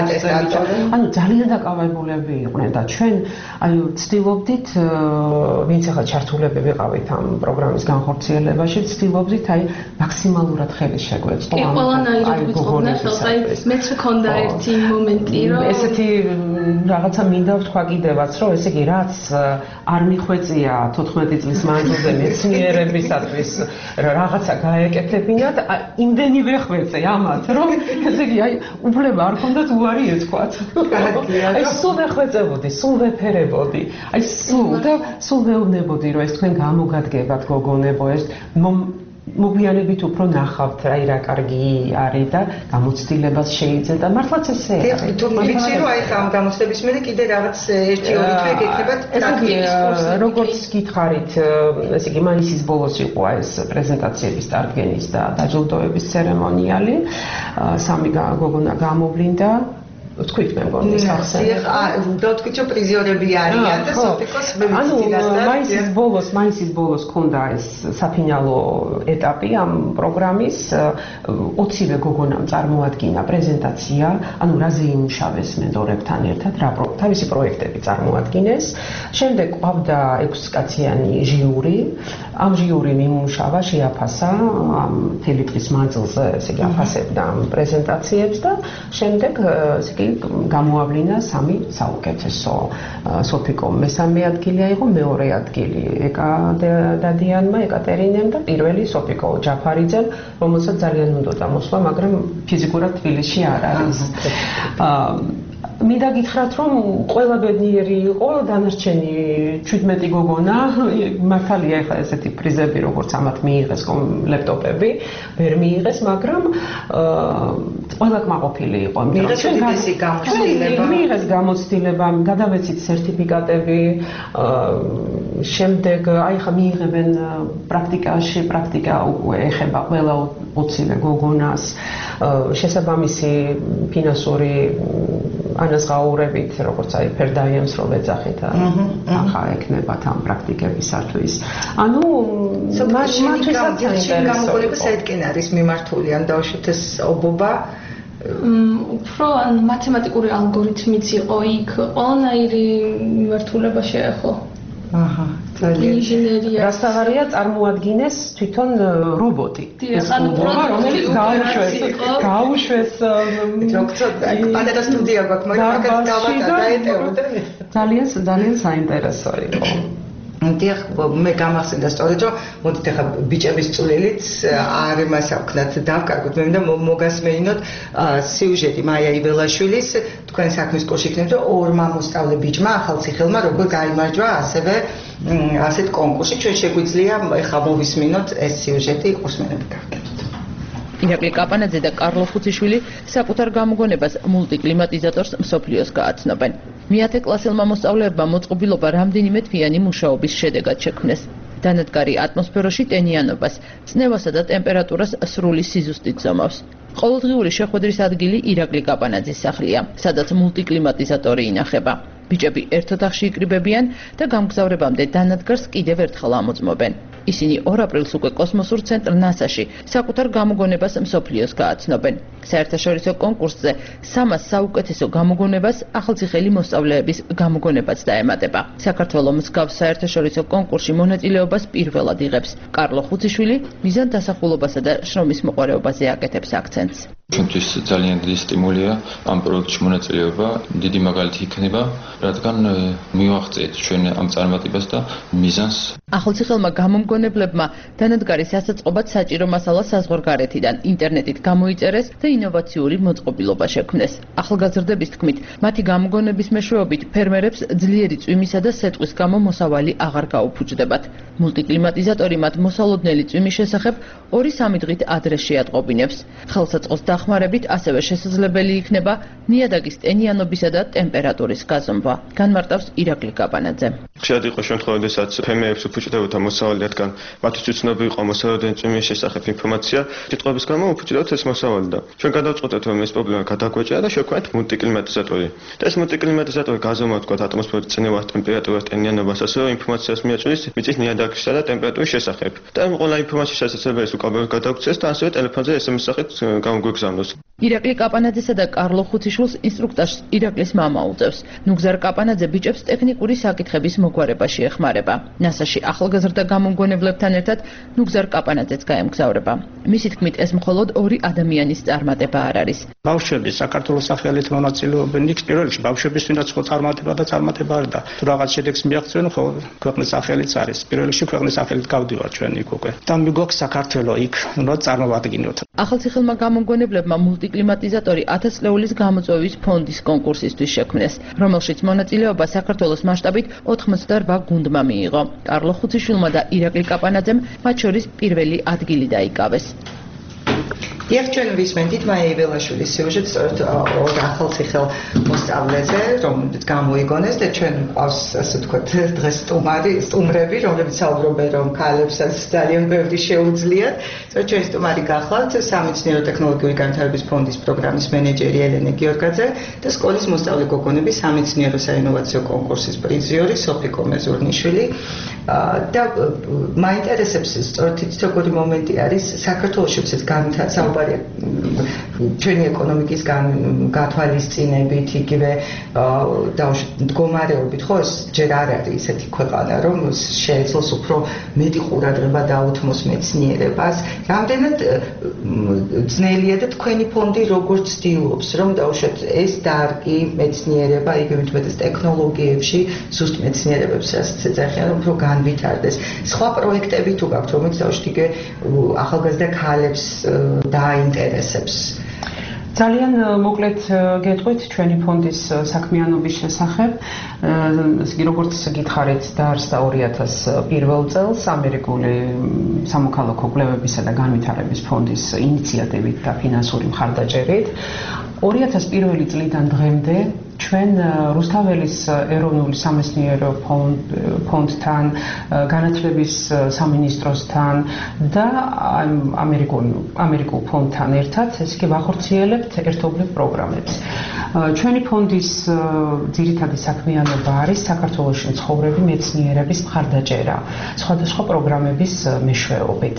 ანუ ძალიან დაკავებულები იყვნენ და ჩვენ აი ვცდილობდით, ვინც ახლა ჩართულები ვიყავით ამ პროგრამის განხორციელებაში, ვცდილობდით აი მაქსიმალურად ხელი შეგვეწყო ამ ყველანაირად ვიწყობდნენ ხელს, აი მეც მქონდა ერთი მომენტი, რომ ესეთი რაღაცა მინდა ვთქვა კიდევაც, რომ ესე იგი რაც არ მიხვეწია 14 წლის მანძილზე მეცნიერებისათვის რაღაცა გაეკეთებინათ, იმდენი ვეხვეწე ამათ, რომ ესე იგი აი უფლება არ ქონდათ უარი ეთქვათ. აი სულ ვეხვეწებოდი, სულ ვეფერებოდი, აი სულ ვეუბნებოდი, რომ ეს თქვენ გამოგადგებათ გოგონებო, ეს მოგვიანებით უფრო ნახავთ, აი რა კარგი არის და გამოცდილებას შეიძლება და მართლაც ესე არის. თუ ვიცი რომ აი ამ გამოცდების მერე კიდე რაღაც 1-2 თვე გეკეთებათ პრაქტიკის კურსი. როგორც გითხარით, ესე იგი მაისის ბოლოს იყო ეს პრეზენტაციების წარდგენის და დაჯილდოების ცერემონიალი. 3 გოგონა გამოვლინდა. თქვით მე მგონი სახსენე. და თქვით რომ პრიზიორები არიან და სოფიკოს მეცნიერებისგან. მაისის ბოლოს ქონდა ეს საფინალო ეტაპი ამ პროგრამის. 20-ვე გოგონამ წარმოადგინა პრეზენტაცია, ანუ რაზე იმუშავეს მენტორებთან ერთად, თავისი პროექტები წარმოადგინეს. შემდეგ ყავდა 6 კაციანი ჟიური. ამ ჟიურიმ იმუშავა, შეაფასა ამ მთელი დღის მანძილზე, ესე იგი აფასებდა ამ პრეზენტაციებს და შემდეგ ესე იგი გამოავლინა 3 საუკეთესო. სოფიკო მესამე ადგილი აიღო, მეორე ადგილი დადიანმა, ეკატერინემ და პირველი სოფიკო ჯაფარიძემ, რომელსაც ძალიან უნდოდა მოსვლა, მაგრამ ფიზიკურად თბილისში არ არის. მინდა გითხრათ, რომ ყველა ბედნიერი იყო, დანარჩენი 17 გოგონა, მართალია ეხლა ესეთი პრიზები, როგორც ამათ მიიღეს ლეპტოპები, ვერ მიიღეს, მაგრამ ყველა კმაყოფილი იყო. მიიღეს გამოცდილება, გადავეცით სერტიფიკატები, შემდეგ აი ხა მიიღებენ პრაქტიკაში, პრაქტიკა უკვე ეხება ყველა 20-ვე გოგონას, შესაბამისი ფინანსური ანაზღაურებით, როგორც აი ფერდაიემს რო ვეძახით, ახლა ექნებათ ამ პრაქტიკებისათვის. ანუ მათთვის გამოგონება საერთკენ არის მიმართული, ან დავუშვით ეს ობობა უფრო ან მათემატიკური ალგორითმიც იყო იქ, ყველანაირი მიმართულება შეეხო. ინჟინერია. რასთავარია წარმოადგინეს თვითონ რობოტი. რომელიც გაუშვეს პანელა სტუდია გვაქვს, მაგრამ დავატა დაეტეოდა. ძალიან საინტერესო იყო. დიახ, მე გამახსენდა სწორედ რომ მოდით ახლა ბიჭების წვლილით არ იმას ავქნათ დავკარგოთ, მე მინდა მოგასმეინოთ სიუჟეტი მაია იბელაშვილის თქვენ საქმის კურსში იქნებოდა ორმა მოსწავლე ბიჭმა ახალციხელმა როგორ გაიმარჯვა ასევე ასეთ კონკურსში. ჩვენ შეგვიძლია ახლა მოვისმინოთ ეს სიუჟეტი, ყურსმენები გავკეთოთ. ირაკლი კაპანაძე და კარლო ხუციშვილი საკუთარ გამოგონებას მულტიკლიმატიზატორს მსოფლიოს გააცნობენ. მე-10 კლასელმა მოსწავლეებმა მოწყობილობა რამდენიმე თვიანი მუშაობის შედეგად შექმნეს. დანადგარი ატმოსფეროში ტენიანობას, წნევასა და ტემპერატურას სრული სიზუსტით ზომავს. ყოველდღიური შეხვედრის ადგილი ირაკლი კაპანაძის სახლია, სადაც მულტიკლიმატიზატორი ინახება. ბიჭები ერთ ოთახში იკრიბებიან და გამგზავრებამდე დანადგარს კიდევ ერთხელ ამოწმობენ. ისინი 2 აპრილს უკვე კოსმოსურ ცენტრ ნასაში საკუთარ გამოგონებას მსოფლიოს გააცნობენ. საერთაშორისო კონკურსზე 300 საუკეთესო გამოგონებას ახალციხელი მოსწავლეების გამოგონებაც დაემატება. საქართველოს მსგავს საერთაშორისო კონკურსში მონაწილეობას პირველად იღებს. კარლო ხუციშვილი მიზანდასახულობასა და შრომის მოყვარეობაზე აკეთებს აქცენტს. ჩვენთვის ძალიან დიდი სტიმულია ამ პროექტში მონაწილეობა, დიდი მაგალითი იქნება, რადგან მივახცეთ ჩვენ ამ წარმატებას და მიზანს. ახალციხელმა გამომგონებლებმა დანადგარის ასაწყობად საჭირო მასალა საზღვარგარეთიდან ინტერნეტით გამოიწერეს და ინოვაციური მოწყობილობა შექმნეს. ახალგაზრდების თქმით, მათი გამოგონების მეშვეობით ფერმერებს ძლიერი წვიმისა და სეტყვის გამო მოსავალი აღარ გაუფუჭდებათ. მულტიკლიმატიზატორი მათ მოსალოდნელი წვიმის შესახებ 2-3 დღით ადრე შეატყობინებს. ხელსაწყოს დახმარებით ასევე შესაძლებელი იქნება ნიადაგის ტენიანობისა და ტემპერატურის გაზომვა. განმარტავს ირაკლი კაპანაძე. ხშირად იყო შემთხვევა, როდესაც ფერმერებს უფუჭდებოდა მოსავალი, რადგან მათთვის უცნობი იყო მოსალოდნელი წვიმის შესახებ ინფორმაცია. სიტყვების გამო უფუჭდებათ ეს მოსავალი და ჩვენ გადავწყვეტეთ, რომ ეს პრობლემა გადაგვეჭირა და შევქმნით მულტიკლიმატიზატორი. და ეს მულტიკლიმატიზატორი გაზომვა თქვათ ატმოსფეროს წნევას, ტემპერატურას, ტენიანობას, ასევე ინფორმაციას მიაჩვენებს მიწის ნიადაგისა და ტემპერატურის შესახებ. და ყველა ინფორმაციის შესაძლებელია უკაბელოს გადაგვცეს და ასევე ტელეფონზე SMS სახით გამოგვიგზავნოს. ირაკლი კაპანაძესა და კარლო ხუთიშვილს ინსტრუქტაჟს ირაკლის მამა უწევს. ნუგზარ კაპანაძე ბიჭებს ტექნიკური საკითხების მოგვარებაში ეხმარება. ნასაში ახალგაზრდა გამომგონებლებთან ერთად ნუგზარ კაპანაძეც გაემგზავრება. მისი თქმით, ეს მხოლოდ 2 ადამიანის წარმატება არ არის. ბავშვები საქართველოს სახელით მონაწილეობენ იქ პირველ რიგში ბავშვების ვინაც ხო წარმატება არ და თუ რაღაც შედეგს მიაღწევენ ხო ქვეყნის სახელიც არის. პირველ რიგში ქვეყნის სახელით გავდივართ ჩვენ იქ უკვე. და მიგვაქვს საქართველო იქ უნდა წარმოვადგინოთ. ახალციხელმა გამომგონებლებმა მულტიკლიმატიზატორი 1000 ლეულის გამოწვევის ფონდის კონკურსისთვის შექმნეს, რომელშიც მონაწილეობა საქართველოს მასშტაბით 88 გუნდმა მიიღო. კარლო ხუთიშვილმა და ირაკლი კაპანაძემ მათ შორის პირველი ადგილი დაიკავეს. Iar ჩვენ ვისმენთ მაია იბელაშვილის სიუჟეტს სწორედ ახალციხელ მოსწავლეზე, რომელიც გამოიგონეს და ჩვენ ყავს ასე ვთქვათ დღეს სტუმრები, რომლებიც საუბრობენ რომ ქალებსაც ძალიან ბევრი შეუძლიათ. სწორედ ჩვენ სტუმარი გახლავთ სამეცნიერო ტექნოლოგიური განვითარების ფონდის პროგრამის მენეჯერი ელენე გიორგაძე და სკოლის მოსწავლე გოგონების სამეცნიერო საინოვაციო კონკურსის პრიზიორი სოფიკო მეზურნიშვილი. და მაინტერესებს სწორედ ის როგორი მომენტი არის საქართველოშიც განვითარება ჩვენი ეკონომიკის გათვალისწინებით, იგივე მდგომარეობით, ხო ეს ჯერ არ არის ისეთი ქვეყანა, რომ შეეძლოს უფრო მეტი ყურადღება დაუთმოს მეცნიერებას. რამდენად ძნელია და თქვენი ფონდი როგორც ცდილობს, რომ დაუშვათ ეს დარგი მეცნიერება, იგივე მეტად ტექნოლოგიებში, ზუსტ მეცნიერებებს რასაც ეძახიან, უფრო განვითარდეს. სხვა პროექტები თუ გაქვთ, რომელიც დაუშვათ იგივე ახალგაზრდა ქალებს დაინტერესებს. ძალიან მოკლედ გეტყვით ჩვენი ფონდის საქმიანობის შესახებ. როგორც გითხარით, დაარსდა 2001 წელს ამერიკული სამოქალაქო კვლევებისა და განვითარების ფონდის ინიციატივით და ფინანსური მხარდაჭერით. 2001 წლიდან დღემდე ჩვენ რუსთაველის ეროვნული სამეცნიერო ფონდთან, განათლების სამინისტროსთან და ამერიკულ ფონდთან ერთად ესე ვახორციელებთ ერთობლივ პროგრამებს. ჩვენი ფონდის ძირითადი საქმიანობა არის საქართველოში მცხოვრები მეცნიერების მხარდაჭერა სხვადასხვა პროგრამების მეშვეობით.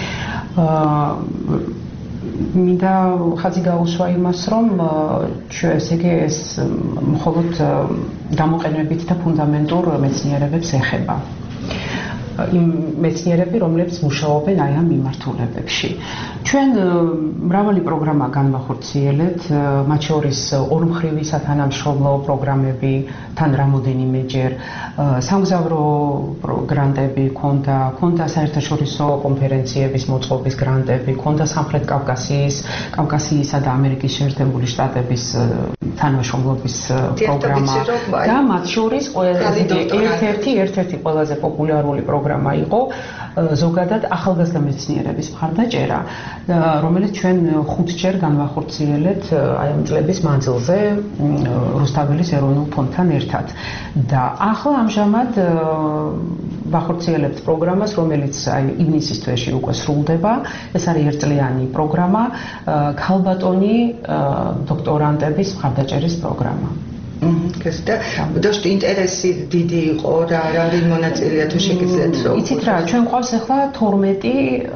მინდა ხაზი გაუსვა იმას, რომ ესე იგი ეს მხოლოდ გამოყენებით და ფუნდამენტურ მეცნიერებებს ეხება. იმ მეცნიერები, რომლებიც მუშაობენ აი ამ მიმართულებებში. ჩვენ მრავალი პროგრამა განვახორციელებთ, მათ შორის ორმხრივი სათანამშრომლო პროგრამები, თან რამოდენიმეჯერ, სამგზავრო გრანტები ქონდა საერთაშორისო კონფერენციების მოწყობის გრანტები, ქონდა სამხრეთ კავკასიისა და ამერიკის შეერთებული შტატების თანამშრომლობის პროგრამა და მათ შორის ერთ-ერთი ყველაზე პოპულარული პროგრამა იყო ზოგადად ახალგაზრდა მეცნიერების მხარდაჭერა, რომელიც ჩვენ 5-ჯერ განვახორციელებთ აი ამ წლების მანძილზე რუსთაველის ეროვნულ ფონდთან ერთად. და ახლა ამჟამად ვახორციელებთ პროგრამას, რომელიც აი ივნისის თვეში უკვე სრულდება. ეს არის ერთწლიანი პროგრამა, ქალბატონი დოქტორანტების მხარდაჭერის პროგრამა. Dość ინტერესი დიდი იყო რა არის მონაწილეა თუ შეგიძლიათ რომ იცით რა ჩვენ ყავს ახლა 12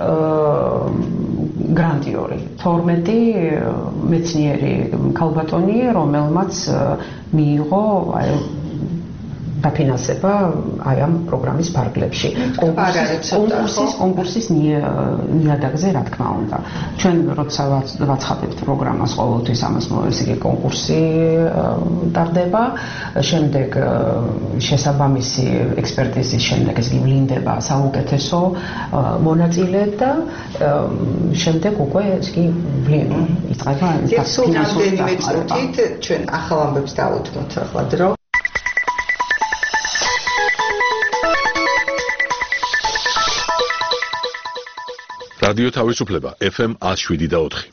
გრანტიორი 12 მეცნიერი ქალბატონი რომელმაც მიიღო დაფინანსება აი ამ პროგრამის ფარგლებში. კონკურსის ნიადაგზე რა თქმა უნდა. ჩვენ როცა ვაცხადებთ პროგრამას ყოველთვის ამას ეს იგი კონკურსი ტარდება, შემდეგ შესაბამისი ექსპერტიზის შემდეგ ეს გივლინდება საუკეთესო მონაწილე და შემდეგ უკვე ეს კი იწყება ფინანსური წუთით ჩვენ ახალ ამბებს დავუთმოთ ახლა დრო. რადიო თავისუფლება FM 107.4.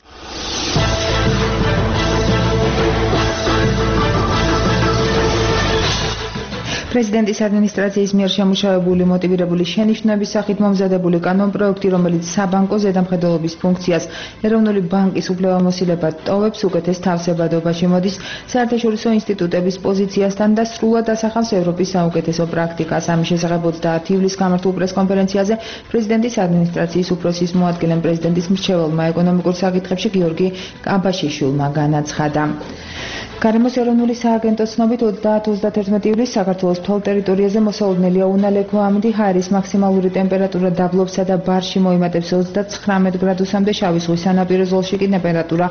პრეზიდენტის ადმინისტრაციის მიერ შემუშავებული მოტივირებული შენიშვნების სახით მომზადებული კანონპროექტი, რომელიც საბანკო ზედამხედველობის ფუნქციას ეროვნული ბანკის უფლებამოსილებად ტოვებს, უკეთეს თავსებადობაში მოდის საერთაშორისო ინსტიტუტების პოზიციასთან და სრულად ასახავს ევროპის საუკეთესო პრაქტიკას. ამის შესახებ 30 ივლისს გამართულ პრესკონფერენციაზე პრეზიდენტის ადმინისტრაციის უფროსის მოადგილემ პრეზიდენტის მრჩეველმა ეკონომიკურ საკითხებში გიორგი აბაშიშვილმა განაცხადა. გარემოს ეროვნული სააგენტოს ცნობით 30-31 ივლისს საქართველოს მთელ ტერიტორიაზე მოსალოდნელია უნალექო ამინდი, ჰაერის მაქსიმალური ტემპერატურა დაბლობსა და ბარში მოიმატებს 39 გრადუსამდე, შავი ზღვის სანაპირო ზოლში კი ტემპერატურა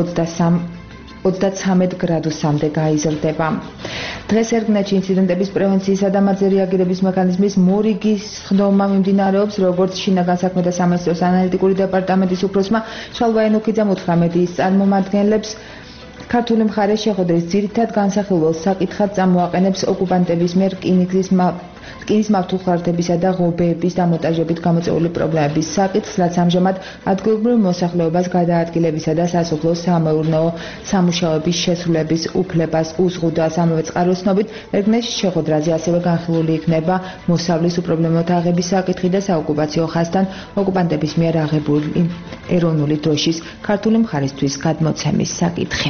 33 გრადუსამდე გაიზრდება. დღეს ერგნეთში ინციდენტების პრევენციისა და მათზე რეაგირების მექანიზმის მორიგის ხდომა მიმდინარეობს, როგორც შინაგან საქმეთა სამინისტროს ანალიტიკური დეპარტამენტის უფროსმა შალვა ენუქიძემ უთხრა მედიის წარმომადგენლებს, ქართული მხარე შეხვედრის ძირითად განსახილველ საკითხად წამოაყენებს ოკუპანტების მიერ რკინის მართულხარდებისა და ღობეების დამონტაჟებით გამოწვეული პრობლემების საკითხს, რაც ამჟამად ადგილობრივ მოსახლეობას გადაადგილებისა და სასოფლო-სამეურნეო სამუშაოების შესრულების უფლებას უზღუდავს. ამავე წყაროს ცნობით, ერგნეთში შეხვედრაზე ასევე განხილული იქნება მოსავლის უპრობლემოთა აღების საკითხი და საოკუპაციო ხაზთან ოკუპანტების მიერ აღებული ეროვნული დროშის ქართული მხარისთვის გადმოცემის საკითხი.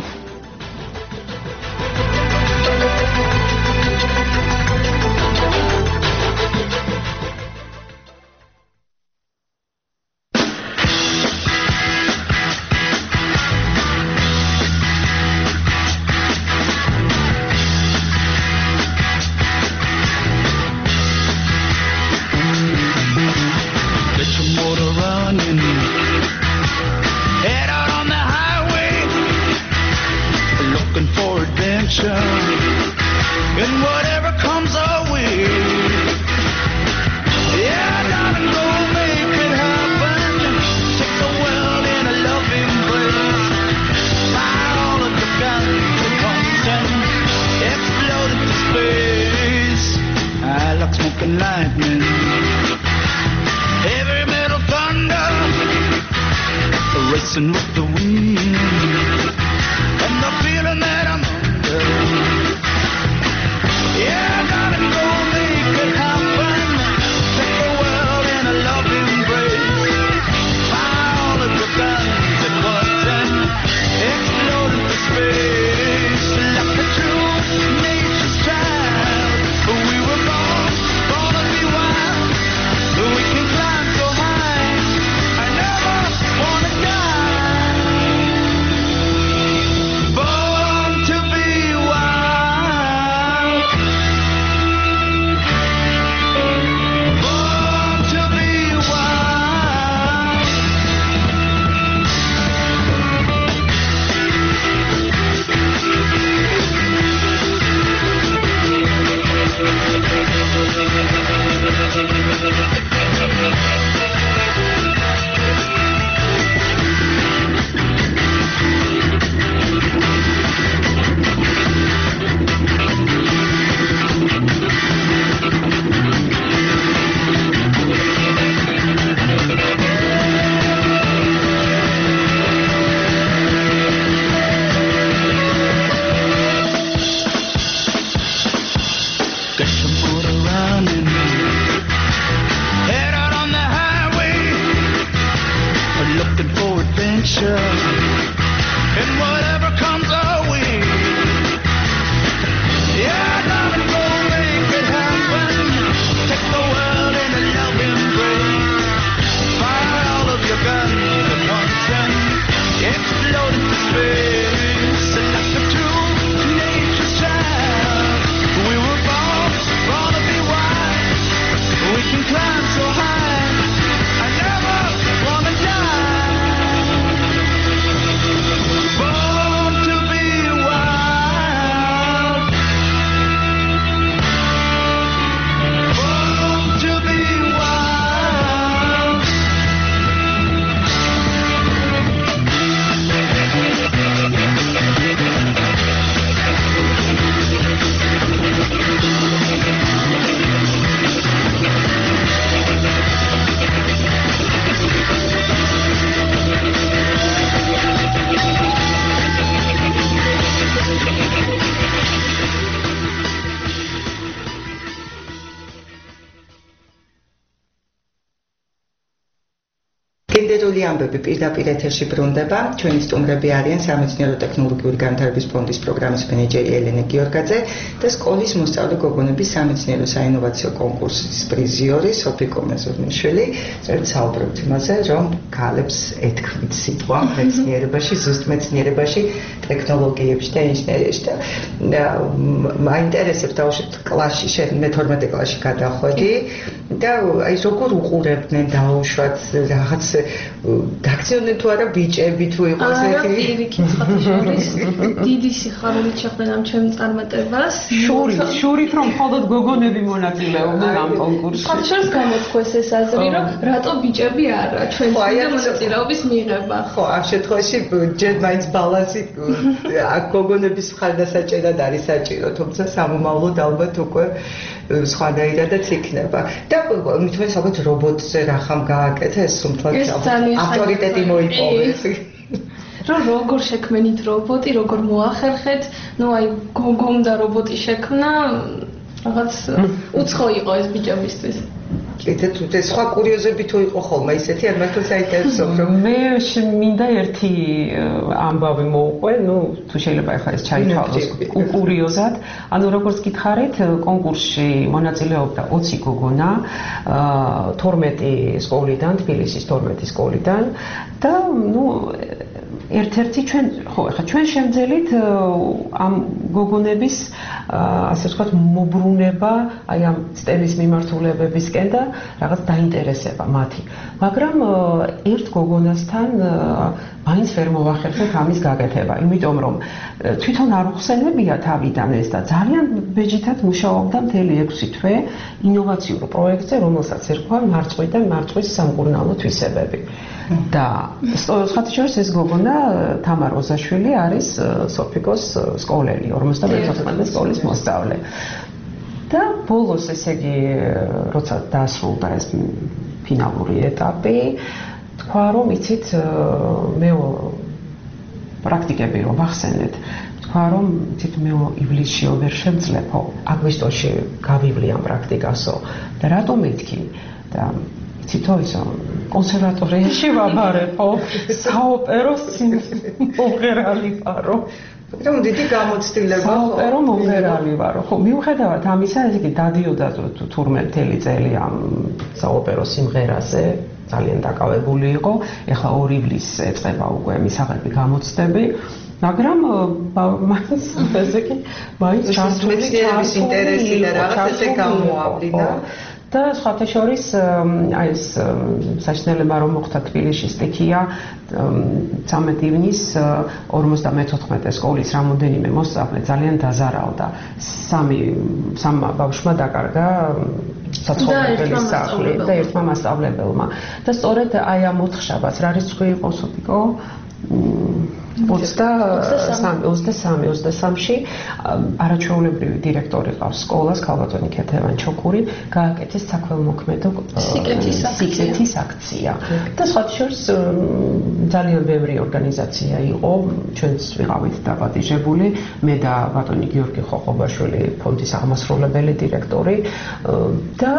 ამბები პირდაპირ ეთერში ბრუნდება. ჩვენი სტუმრები არიან სამეცნიერო ტექნოლოგიური განვითარების ფონდის პროგრამის მენეჯერი ელენე გიორგაძე და სკოლის მოსწავლე გოგონების სამეცნიერო საინოვაციო კონკურსის პრიზიორი სოფიკო მეზურნიშვილი. წერთ საუბრობთ იმაზე, რომ ქალებს ეთქმით სიტყვა მეცნიერებაში, ზუსტ მეცნიერებაში, ტექნოლოგიებში და ინჟინერიაში და მაინტერესებს დავუშვით კლასში, შენ მე-12 კლასში გადახვედი და აი როგორ უყურებდნენ დაუშვათ რაღაც დაქციონდნენ თუ არა ბიჭები თუ იყოს ერთი პირიქით ხათაშორის დიდი სიხარულით შეხვდნენ ამ ჩემ წარმატებას შურით რომ მხოლოდ გოგონები მონაწილეობდნენ ამ კონკურსში ხათაშორის გამოთქვეს ეს აზრი რომ რატო ბიჭები არა ჩვენ მონაწილეობის მიღება ხო ამ შემთხვევაში ჯერ მაინც ბალანსი აქ გოგონების მხარდასაჭერად არის საჭირო თუმცა სამომავლოდ ალბათ უკვე სხვადასხვაირადაც იქნება და მithmenes ალბათ რობოტზე რახამ გააკეთეს სუმთლად ავტორიტეტი მოიპოვეს რომ როგორ შექმენით რობოტი როგორ მოახერხეთ ნუ აი გოგომ და რობოტი შექმნა რაღაც უცხო იყო ეს ბიჭებისთვის კიდე თუ ეს სხვა კურიოზები თუ იყო ხოლმე ისეთი არ მართლა საინტერესო რომ მე მინდა ერთი ამბავი მოვყვე ნუ თუ შეიძლება ახლა ეს ჩაითვალოს კურიოზად ანუ როგორც გითხარით კონკურსში მონაწილეობდა 20 გოგონა 12 სკოლიდან თბილისის 12 სკოლიდან და ნუ ერთ-ერთი ჩვენ შემძელით ამ გოგონების ასე ვთქვათ მობრუნება აი ამ სტელის მიმართულებებისკენ და რაღაც დაინტერესება მათი მაგრამ ერთ გოგონასთან მაინც ვერ მოვახერხეთ ამის გაკეთება იმიტომ რომ თვითონ არ უხსენებია თავიდან ეს და ძალიან ბეჯითად მუშაობდა მთელი 6 თვე ინოვაციურ პროექტზე რომელსაც ერქვა მარწყვიდან მარწყვის სამკურნალო თვისებები და ხათაშორის ეს გოგონა თამარ ოზაშვილი არის სოფიკოს სკოლელი 54 სკოლის მოსწავლე და ბოლოს ესე იგი როცა დაასრულა ეს ფინალური ეტაპი თქვა რომ იცით მე პრაქტიკები რომ ახსენეთ თქვა რომ იცით მე ივლისშიო ვერ შემძლებო აგვისტოში გავივლი ამ პრაქტიკასო და რატომ მეთქი და იცითო ისო კონსერვატორიაში ვაბარებო საოპერო მომღერალი ვარო რომ დიდი გამოცდილება ხო საოპერო მომღერალი ვარო ხო მიუხედავად ამისა ეს იგი დადიოდა თურმე მთელი წელი ამ საოპერო სიმღერაზე ძალიან დაკავებული იყო ეხლა 2 ივლისს ეწყება უკვე მისაღები გამოცდები მაგრამ მაინც ესე იგი მაინც მეცნიერების ინტერესი და რაღაც ესე გამოავლინა და სხვათა შორის აი ეს საშინელება რომ მოხდა თბილისში სტიქია 13 ივნის 54 სკოლის რამოდენიმე მოსწავლე ძალიან დაზარალდა სამმა ბავშვმა დაკარგა საცხოვრებელი სახლი და ერთმა მასწავლებელმა და სწორედ აი ამ ოთხშაბათს რა რიცხვი იყო სოფიკო 23-ში არაჩვეულებრივი დირექტორი ყავს სკოლას ქალბატონი ქეთევან ჩოქური გააკეთეს საქველმოქმედო სიკეთის აქცია და სხვათა შორის ძალიან ბევრი ორგანიზაცია იყო ჩვენც ვიყავით დაპატიჟებული მე და ბატონი გიორგი ხოხობაშვილი ფონდის აღმასრულებელი დირექტორი და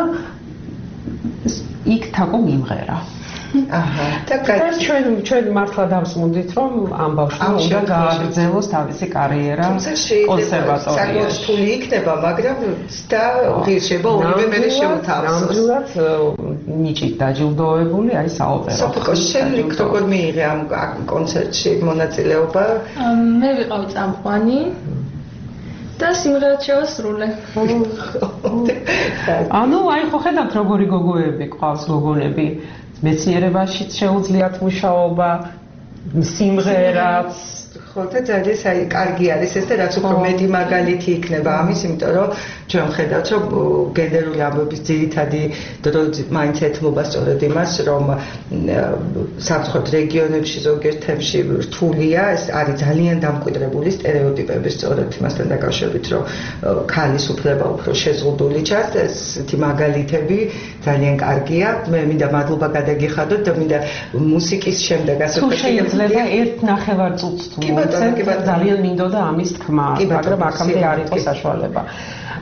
იქ თაკო მიმღერა აჰა და ჩვენ მართლა დავსმუნდით რომ ამ ბავშვმა უნდა გააგრძელოს თავისი კარიერა კონსერვატორიაში. საკუთარი იქნება, მაგრამ და ღირსება ორივე მერე შეუთავსოს. ნამდვილად ნიჭით დაჯილდოებული აი საოპერო. სოფიკო შენ როგორ მიიღე ამ კონცერტში მონაწილეობა? მე ვიყავი წამყვანი. და სიმღერა შევასრულე. ანუ აი ხო ხედავთ როგორი გოგოები ყავს გოგონები მეცნიერებაშიც შეუძლიათ მუშაობა, სიმღერაც ხო და ძალიან კარგი არის ეს და რაც უფრო მეტი მაგალითი იქნება ამის, იმიტომ რომ ჩვენ ხედავთ რომ გენდერული ამბების ძირითადი დრო მაინც ეთმობა სწორედ იმას, რომ სამწუხაროდ რეგიონებში ზოგიერთ თემში რთულია, ეს არის ძალიან დამკვიდრებული სტერეოტიპები სწორედ იმასთან დაკავშირებით, რომ ქალის უფლება უფრო შეზღუდული ჩანს, ესეთი მაგალითები ძალიან კარგია. მე მინდა მადლობა გადაგიხადოთ და მინდა მუსიკის შემდეგ ასე ვთქვათ, შეიძლება ერთ ნახევარ წუთს თუ ძალიან მინდოდა ამის თქმა, მაგრამ აქამდე არ იყო საშუალება.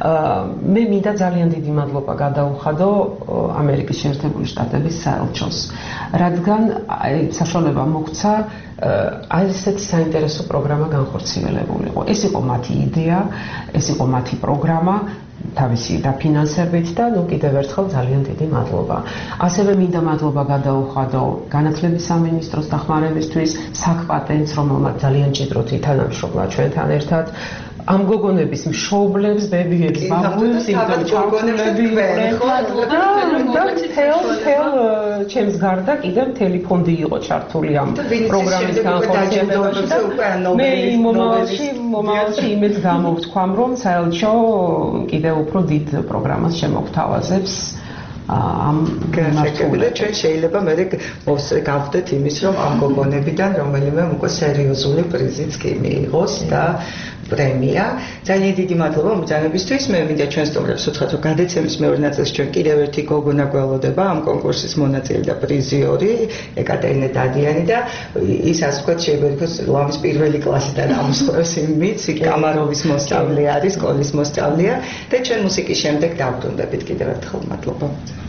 მე მინდა ძალიან დიდი მადლობა გადაუხადო ამერიკის შეერთებული შტატების საელჩოს, რადგან საშუალება მოგვცა ესეთი საინტერესო პროგრამა განხორციელებულიყო. ეს იყო მათი იდეა, ეს იყო მათი პროგრამა თავისი დაფინანსებით და კიდევ ერთხელ ძალიან დიდი მადლობა. ასევე მინდა მადლობა გადაუხადო განათლების სამინისტროს დახმარებისთვის, საკპატენს, რომელმაც ძალიან ჭიდროდ ითანამშრომლა ჩვენთან ერთად. ამ გოგონების მშობლებს, ბებიებს, ბაბუებს, იმიტომ ჩავგონები და თელ ჩემს გარდა კიდევ მთელი ფონდი იყო ჩართული ამ პროგრამის განხორციელებაში და მე მომავალში იმედს გამოვთქვამ, რომ საელჩო კიდევ უფრო დიდ პროგრამას შემოგთავაზებს ამ გასაგებია ჩვენ შეიძლება მე გავხდეთ იმის რომ ამ გოგონებიდან რომელიმე უკვე სერიოზული პრიზიც კი მიიღოს და პრემია. ძალიან დიდი მადლობა მბრძანებისთვის. მე მინდა ჩვენ სტუმრებს უთხრათ, რომ გადაცემის მეორე ნაწილში ჩვენ კიდევ ერთი გოგონა გველოდება ამ კონკურსის მონაწილე და პრიზიორი ეკატერინე დადიანი და ის ასე ვთქვათ შეიძლება იყოს ლამის პირველი კლასიდან ამსხვრევს იმით, კამაროვის მოსწავლე არის, სკოლის მოსწავლეა და ჩვენ მუსიკის შემდეგ დავბრუნდებით კიდევ ერთხელ მადლობა.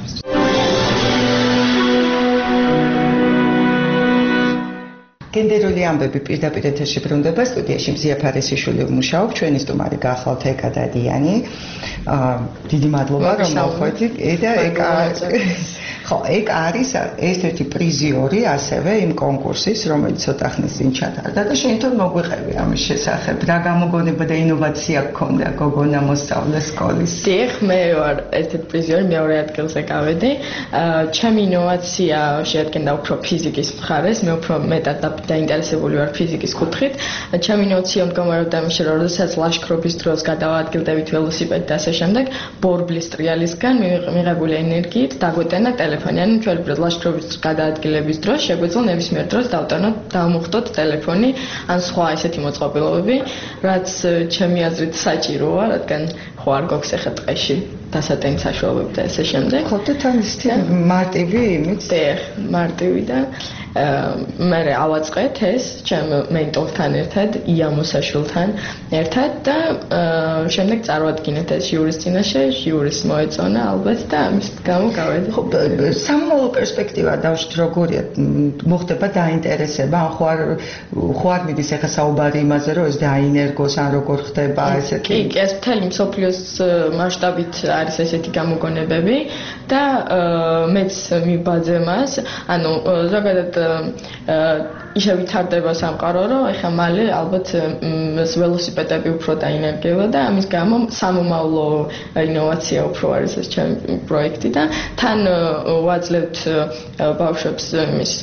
გენდერული ამბები პირდაპირ ეთერში ბრუნდება სტუდიაში მზია ფარესიშვილი მუშაობს ჩვენი სტუმარი გახლავთ ეკა დადიანი დიდი მადლობა რომ მოხვედით და ხო ეგ არის ერთ-ერთი პრიზიორი ასევე იმ კონკურსის რომელიც ცოტა ხნის წინ ჩატარდა და შენ მოგვიყევი ამის შესახებ რა გამოგონება და ინოვაცია გქონდა გოგონა მოსწავლე სკოლის დიახ მე ვარ ერთ-ერთი პრიზიორი მეორე ადგილზე გავედი ჩემი ინოვაცია შეადგენდა უფრო ფიზიკის მხარეს მე უფრო მეტად დაინტერესებული ვარ ფიზიკის კუთხით. ჩემი ინოვაცია მდგომარეობდა იმაში, რომ როდესაც ლაშქრობის დროს გადავადგილდებით ველოსიპედით და ასე შემდეგ, ბორბლის ტრიალისგან მიღებული ენერგიით დაგვეტანა ტელეფონი. ანუ ჩვეულებრივ ლაშქრობის გადაადგილების დროს შეგვეძლო ნებისმიერ დროს დავმოხდოთ ტელეფონი ან სხვა ესეთი მოწყობილობები, რაც ჩემი აზრით საჭიროა, რადგან ხო არ გვაქვს ახლა ტყეში დასატენით საშუალებები და ასე შემდეგ. ხო და თან ის მარტივი იმით? დიახ, მარტივი და მე ავაწყეთ ეს ჩემ მენტორთან ერთად, იამოსაშვილთან ერთად და შემდეგ წარვადგინეთ ეს ჟიურის წინაშე, ჟიურის მოეწონა ალბათ და ამის გამო გავედი. ხო, სამომავლო პერსპექტივა დავშთ როგორია? მოხდება დაინტერესება, ხო არ მიდის ახლა საუბარი იმაზე, რომ ეს დაინერგოს ან როგორ ხდება ესეთი? კი, ეს მთელი მსოფლიოს მასშტაბით არის ესეთი გამოგონებები და მეც მიბაძე მას, ანუ ზოგადად ისე ვითარდება სამყარო, რომ ეხლა მალე ალბათ ველოსიპედები უფრო დაინერგება და ამის გამო სამომავლო ინოვაცია უფრო არის ეს ჩემი პროექტი და თან ვაძლევთ ბავშვებს იმის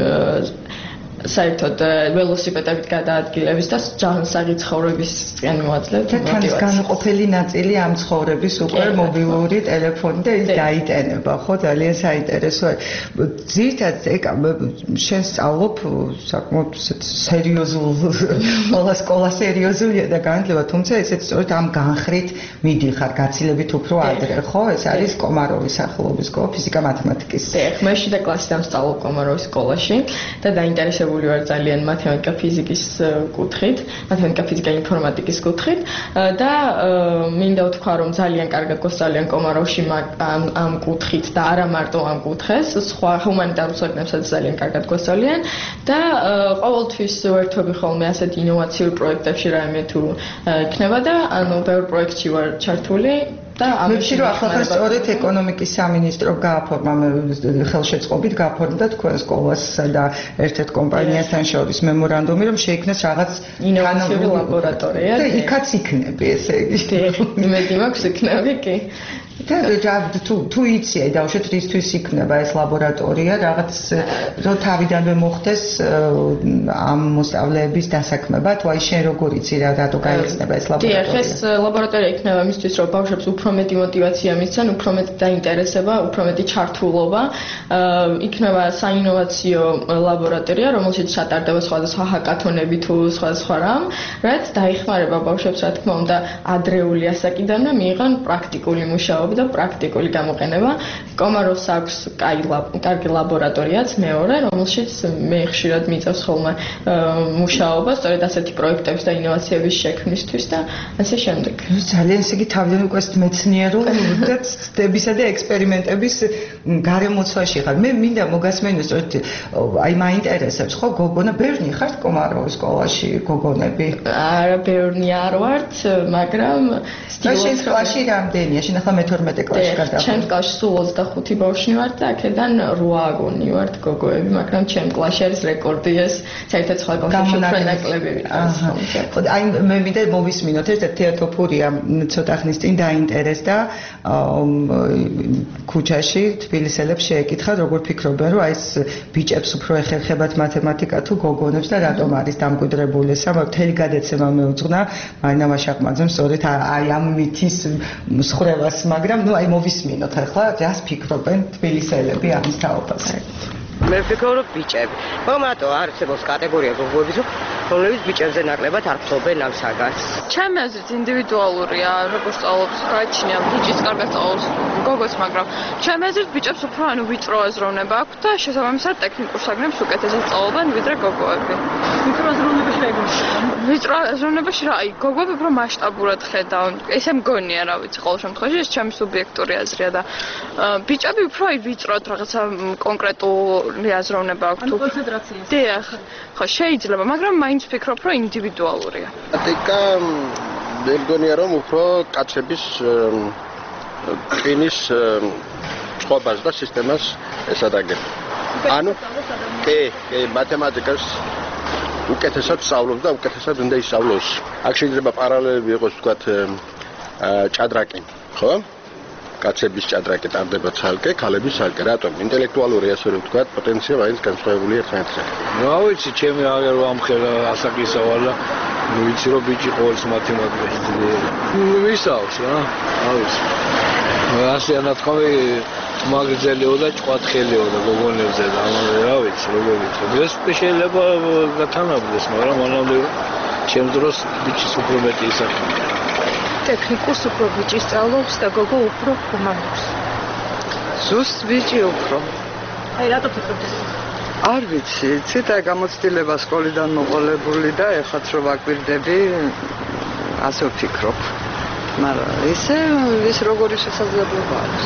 საერთოდ ველოსიპედებით გადაადგილების და ჯანსაღი ცხოვრებისკენ მოვაძლევთ მოტივაციას. თან განუყოფელი ნაწილი ამ ცხოვრების უკვე მობილური ტელეფონი და ის დაიტენება, ხო, ძალიან საინტერესოა. ძირითადად ეკა შენ სწავლობ საკმაოდ სერიოზულ ყველა სკოლა სერიოზულია და განათლება, თუმცა ესეც სწორედ ამ განხრით მიდიხარ გაცილებით უფრო ადრე, ხო? ეს არის კომაროვის სახელობის სკოლა ფიზიკა მათემატიკის. დიახ, მე შიდა კლასიდან ვსწავლობ კომაროვის სკოლაში და დაინტერესებული ვარ ძალიან მათემატიკა ფიზიკის კუთხით, მათემატიკა ფიზიკა ინფორმატიკის კუთხით და მინდა ვთქვა რომ ძალიან კარგად გვასწავლიან კომაროვში ამ კუთხით და არა მარტო ამ კუთხეს, სხვა ჰუმანიტარულ საკითხებსაც ძალიან კარგად გვასწავლიან და ყოველთვის ვერთობი ხოლმე ასეთ ინოვაციურ პროექტებში რაიმე თუ იქნება და ანუ ბევრ პროექტში ვარ ჩართული და ამაში რომ ახლა სწორედ ეკონომიკის სამინისტრო გააფორმა ხელშეწყობით გააფორმა თქვენ სკოლასა და ერთ-ერთ კომპანიასთან შორის მემორანდუმი რომ შეიქმნას რაღაც ინოვაციური ლაბორატორია და იქაც იქნება ესე იგი იმედი მაქვს იქნება კი და თუ იცი დავუშვათ რისთვის იქნება ეს ლაბორატორია რაღაც რომ თავიდანვე მოხდეს ამ მოსწავლეების დასაქმება თუ აი შენ როგორ იცი რა რატო გაიხსნება ეს ლაბორატორია დიახ ეს ლაბორატორია იქნება იმისთვის რომ ბავშვებს უფრო მეტი მოტივაცია მისცენ უფრო მეტი დაინტერესება უფრო მეტი ჩართულობა იქნება საინოვაციო ლაბორატორია რომელშიც ჩატარდება სხვადასხვა ჰაკათონები თუ სხვადასხვა რამ რაც დაიხმარება ბავშვებს რა თქმა უნდა ადრეული ასაკიდანვე მიიღონ პრაქტიკული მუშაობა და პრაქტიკული გამოყენება. კომაროვს აქვს კარგი ლაბორატორიაც მეორე, რომელშიც მე ხშირად მიწევს ხოლმე მუშაობა, სწორედ ასეთი პროექტების და ინოვაციების შექმნისთვის და ასე შემდეგ. ძალიან ისე იგი თავიდან უკვე მეცნიერულ და ცდებისა და ექსპერიმენტების გარემოცვაში ხარ. მე მინდა მოგასმენოს, სწორედ აი მაინტერესებს ხო გოგონა, ბევრი ხართ კომაროვის სკოლაში გოგონები? არა, ბევრი არ ვართ, მაგრამ შენ კლასში რამდენია? შენ ახლა მე-12 კლასში გადავიდა. ჩემ კლასში სულ 25 ბავშვი ვართ და აქედან 8 აგონი ვართ გოგოები, მაგრამ ჩემ კლასში არის რეკორდი ეს საერთოდ სხვა კლასებში უფრო ნაკლები ვიყავს. ხო, აი მე მინდა მოვისმინოთ ერთ თეატოფურია ცოტა ხნის წინ დაინტერესდა ქუჩაში თბილისელებს შეეკითხა როგორ ფიქრობენ რომ აი ეს ბიჭებს უფრო ეხერხებათ მათემატიკა თუ გოგონებს და რატომ არის დამკვიდრებული ეს მთელი გადაცემა მეუძღვნა მარინა მაშაყმაძემ სწორედ აი ამ მითის მსხრევას მაგრამ ნუ აი მოვისმინოთ ახლა რას ფიქრობენ თბილისელები ამის თაობაზე მე ვფიქრობ ბიჭები მაგრამ რატო არსებობს კატეგორია გოგოების რომლებიც ბიჭებზე ნაკლებად არ ფლობენ ამ საგანს ჩემი აზრით ინდივიდუალურია როგორ სწავლობს გააჩნია ბიჭის კარგად სწავლობს გოგოს მაგრამ ჩემი აზრით ბიჭებს უფრო ანუ ვიწრო აზროვნება აქვთ და შესაბამისად ტექნიკურ საგნებს უკეთესად სწავლობენ ვიდრე გოგოები ვიწრო აზროვნებაში რა იგონია ვიწრო აზროვნებაში რა აი გოგოები უფრო მასშტაბურად ხედავენ ესე მგონია რა ვიცი ყოველ შემთხვევაში ეს ჩემი სუბიექტური აზრია და ბიჭები უფრო აი ვიწროდ რაღაცა კონკრეტული აზროვნება აქვთ ანუ კონცენტრაცია დიახ ხო შეიძლება მაგრამ მაინც ვფიქრობ რომ ინდივიდუალურია ატიკა მე მგონია რომ უფრო კაცების ტვინის წყობას და სისტემას ესადაგებ ანუ კი მათემატიკას უკეთესად სწავლობს და უკეთესად უნდა ისწავლოს აქ შეიძლება პარალელები იყოს ვთქვათ ჭადრაკი ხო კაცების ჭადრაკი ტარდება ცალკე, ქალების ცალკე. რატომ? ინტელექტუალური ასე რომ ვთქვათ, პოტენცია მაინც განსხვავებული ერთმანეთთან. რა ვიცი, ჩემი აღარ ვამხელა ასაკისავალა. ნუ ვიცი რომ ბიჭი ყოველს მათემატიკაში ძლიერი. ვისაუბრს რა, რა ვიცი. ასე ანათქვამი მაგრძელიო და ჭყვათხელიო და გოგონებზე და რა ვიცი, როგორ ვიცი. ეს შეიძლება გათანაბრდეს, მაგრამ მანამდე ჩემ დროს ბიჭის უფრო მეტი ისახია. ტექნიკურს უფრო ბიჭი სწავლობს და გოგო უფრო ხუმამობს. ზუსტ ბიჭი უფრო. აი რატო ფიქრობთ ეს? არ ვიცი, ციტა გამოცდილება სკოლიდან მოყოლებული და ეხაც რომ ვაკვირდები, ასე ვფიქრობ. მაგრამ ისე ის როგორი შესაძლებლობა აქვს.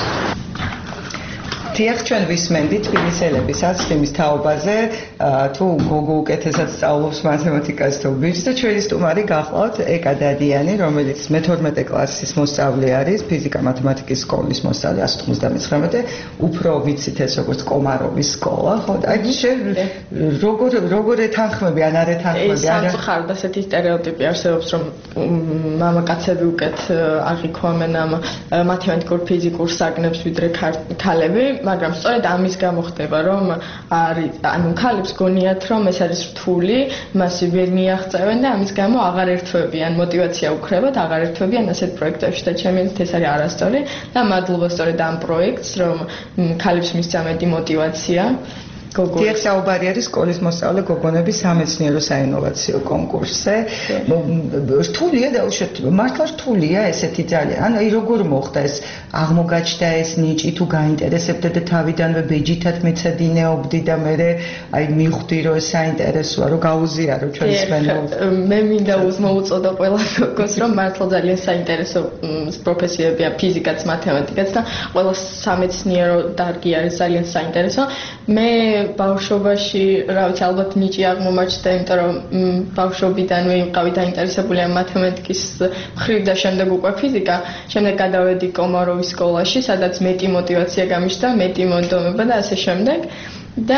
დიახ, ჩვენ ვისმენდით თბილისელებისაც იმის თაობაზე, თუ გოგო უკეთესად სწავლობს მათემატიკას თუ ბიჭს და ჩვენი სტუმარი გახლავთ ეკა დადიანი, რომელიც მე-12 კლასის მოსწავლე არის, ფიზიკა-მათემატიკის სკოლის მოსწავლე 199, უფრო ვიცით ეს როგორც კომაროვის სკოლა, ხო? აი შენ როგორ ეთანხმები ან არ ეთანხმები? სამწუხაროდ ასეთი სტერეოტიპი არსებობს, რომ მამაკაცები უკეთ აღიქვამენ ამ მათემატიკურ ფიზიკურ საგნებს ვიდრე ქალები. მაგრამ სწორედ ამის გამო ხდება რომ ანუ ქალებს გონიათ რომ ეს არის რთული, მას ვერ მიაღწევენ და ამის გამო აღარ ერთვებიან, мотиваცია უქრებათ, აღარ ერთვებიან ასეთ პროექტებში და ჩემი აზრით ეს არის არასწორი და მადლობა სწორედ ამ პროექტს რომ ქალებს მისცა მეტი мотиваცია დიახ, საუბარი არის სკოლის მოსწავლე გოგონების სამეცნიერო საინოვაციო კონკურსზე. რთულია დაუშვათ, მართლა რთულია ესეთი ძალიან. ანუ აი როგორ მოხდა ეს აღმოგაჩნდა ეს ნიჭი თუ გაინტერესებდა და თავიდანვე ბეჯითად მეცადინეობდი და მე აი მივხვდი რომ ეს საინტერესოა, რომ გაუზიარო ჩვენი სვენელს. მე მინდა მოუწოდო ყველა გოგოს რომ მართლა ძალიან საინტერესო პროფესიებია ფიზიკაც, მათემატიკაც და ყველა სამეცნიერო დარგი არის ძალიან საინტერესო. მე ბავშვობაში, რა ვიცი, ალბათ ნიჭი აღმომაჩნდა, იმიტომ რომ ბავშვობიდანვე ვიყავი დაინტერესებული ამ მათემატიკის მხრივ და შემდეგ უკვე ფიზიკა. შემდეგ გადავედი კომაროვის სკოლაში, სადაც მეტი мотиваცია გამიშთა, მეტი მონდომება და ასე შემდეგ. და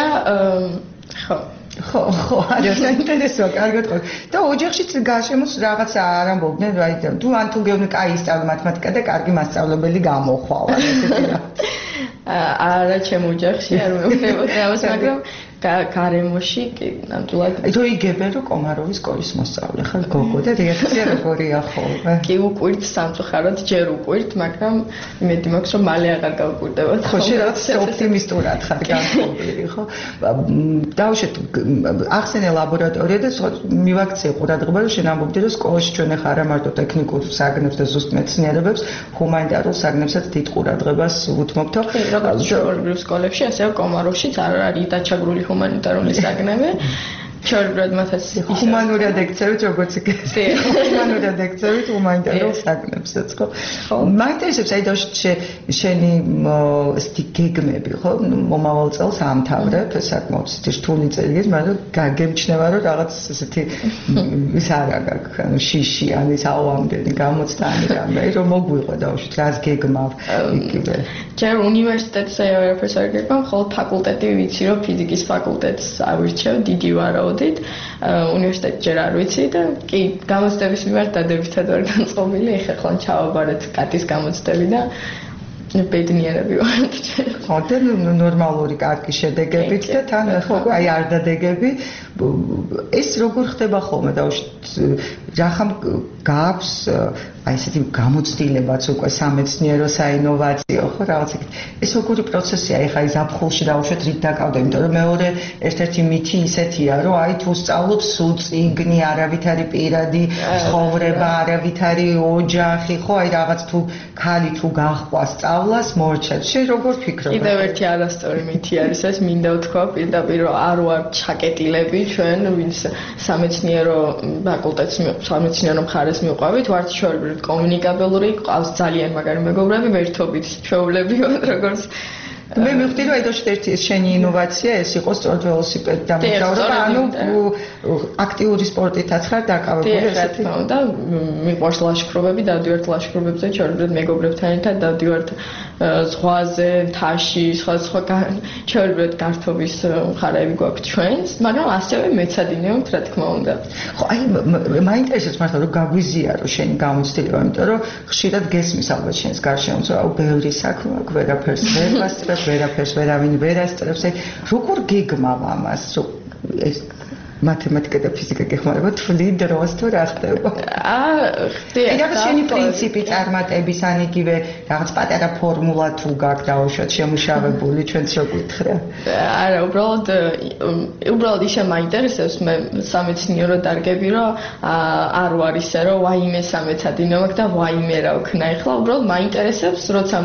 ხო, არა, საინტერესოა, კარგად ხო. და ოჯახშიც გარშემოს რაღაცა არ ამბობდნენ, აი, თუ ან თუ გეუბნები, კაი ისწავლე მათემატიკა და კარგი მასწავლებელი გამოხვალ, ესეთი რა. არა, ჩემ ოჯახში არ მეუბნებოდნენ ამას, მაგრამ გარემოში კი ნამდვილად რო იგებენ რომ კომაროვის სკოლის მოსწავლე ხარ გოგო და რეაქცია როგორია ხოლმე? კი უყვირთ სამწუხაროდ ჯერ უყვირთ, მაგრამ იმედი მაქვს რომ მალე აღარ გავუკვირდებოდ. ხო, შეიძლება ოპტიმისტურად ხარ განწყობილი, ხო? დავუშვათ ახსენე ლაბორატორია და მივაქცე ყურადღება რომ შენ ამბობდი რომ სკოლაში ჩვენ ახლა არა მარტო ტექნიკურ საგნებს და ზუსტ მეცნიერებებს, ჰუმანიტარულ საგნებსაც დიდ ყურადღებას უთმობთ. როგორც ჩვეულებრივ სკოლებში, ასევე კომაროვშიც არ არის დაჩაგრული ჰუმანიტარული საგნები. ჩვეულებრივ მათაც ჰუმანურად ექცევით როგორც იგი. ჰუმანურად ექცევით ჰუმანიტარულ საგნებსაც, ხო? მაინტერესებს აი და შენი გეგმები, ხო? მომავალ წელს ამთავრებ, საკმაოდ რთული წელია, მაგრამ გაგემჩნევა რომ რაღაც ესეთი ის არა გაქვს, ანუ შიში, ან ის აუამდენი გამოცდა ან რამე, რომ მოგვიყვა დაუშვით რას გეგმავ იგივე. ჯერ უნივერსიტეტზე ვერაფერს არ გეგმავ, ხოლო ფაკულტეტი ვიცი რომ ფიზიკის ფაკულტეტს ავირჩევ, დიდი ვარაუდით. უნივერსიტეტი ჯერ არ ვიცი და კი გამოცდების მიმართ დადებითად ვარ განწყობილი, ეხლა ხლან ჩავაბარეთ კატის გამოცდები და ბედნიერები ვართ. ხო, და ნორმალური კარგი შედეგებით და თან ხო აი არ დადეგები. ეს როგორ ხდება ხოლმე დაუშვით რახან გაქვს აი ესეთი გამოცდილებაც უკვე სამეცნიერო საინოვაციო ხო რაღაც ეგეთ. ეს როგორი პროცესია ეხლა ის აფხულში დაუშვით რით დაკავდა, იმიტომ რომ მეორე ერთ-ერთი მითი ისეთია, რომ აი თუ სწავლობ სულ წიგნი, არავითარი პირადი ცხოვრება, არავითარი ოჯახი, ხო აი რაღაც თუ ქალი თუ გაჰყვა სწავლას მოერჩეთ. შენ როგორ ფიქრობ? კიდევ ერთი არასწორი მითი არის ეს, მინდა ვთქვა პირდაპირ რომ არ ვარ ჩაკეტილები ჩვენ ვინც სამეცნიერო ფაკულტეტს სამეცნიერო მხარეს მივყვებით, ვართ ჩვეულებრივ კომუნიკაბელური, ყავს ძალიან მაგარი მეგობრები, ვერთობით ჩვეულებრივად როგორც მე მივხვდი რომ აიდოში ერთი შენი ინოვაცია ეს იყო სწორედ ველოსიპედი დამუშავება, ანუ აქტიური სპორტითაც ხარ დაკავებული ესეთი. და მიყვარს ლაშქრობები, დავდივართ ლაშქრობებზე, ჩვეულებრივ მეგობრებთან ერთად დავდივართ ზღვაზე, მთაში, სხვა ჩვეულებრივ გართობის მხარეები გვაქვს ჩვენს, მაგრამ ასევე მეცადინეობთ, რა თქმა უნდა. ხო, აი მაინტერესებს მართლა რომ გაგვიზიარო შენი გამოცდილება, იმიტომ რომ ხშირად გესმის ალბათ შენს გარშემოც, რომ აუ ბევრი საქმე აქვს, ვერაფერს ვერ ვასწრებ, ვერაფერს ვერავინ ვერ ასწრებს. როგორ გეგმავ ამას, რომ ეს მათემატიკა და ფიზიკა გეხმარება თვლი დროს თუ რა ხდება? ხდება. რაღაც შენი პრინციპი წარმატების ან იგივე რაღაც პატარა ფორმულა თუ გაქვს დაუშვათ შემუშავებული ჩვენც შეგვითხრა. არა, უბრალოდ ისე მაინტერესებს მე სამეცნიერო დარგები, რომ არ ვარ ისე რომ ვაიმე სამეცადინეო მაქვს და ვაიმე რა ვქნა. ეხლა უბრალოდ მაინტერესებს, როცა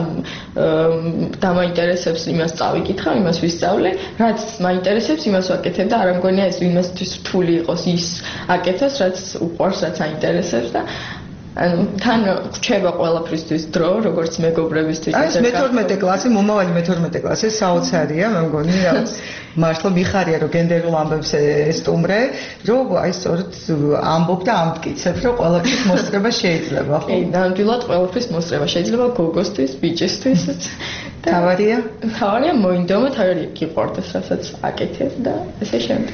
დამაინტერესებს იმას წავიკითხავ, იმას ვისწავლე, რაც მაინტერესებს იმას ვაკეთებ და არ მგონია ეს იმასთვის რთული იყოს ის აკეთოს, რაც უყვარს, რაც აინტერესებს და ანუ თან რჩება ყველაფრისთვის დრო, როგორც მეგობრებისთვის. ეს მე-12 კლასი, მომავალი მე-12 კლასი საოცარია, მე მგონი რაღაც მართლა მიხარია რომ გენდერულ ამბებს ესტუმრე, რომ აი სწორედ ამბობ და ამტკიცებ, რომ ყველაფრის მოსწრება შეიძლება, ხო? ნამდვილად ყველაფრის მოსწრება შეიძლება გოგოსთვის, ბიჭისთვის. თავარია მოინდომა, თავარია გიყვარდეს, რასაც აკეთებ და ესე შემდეგ.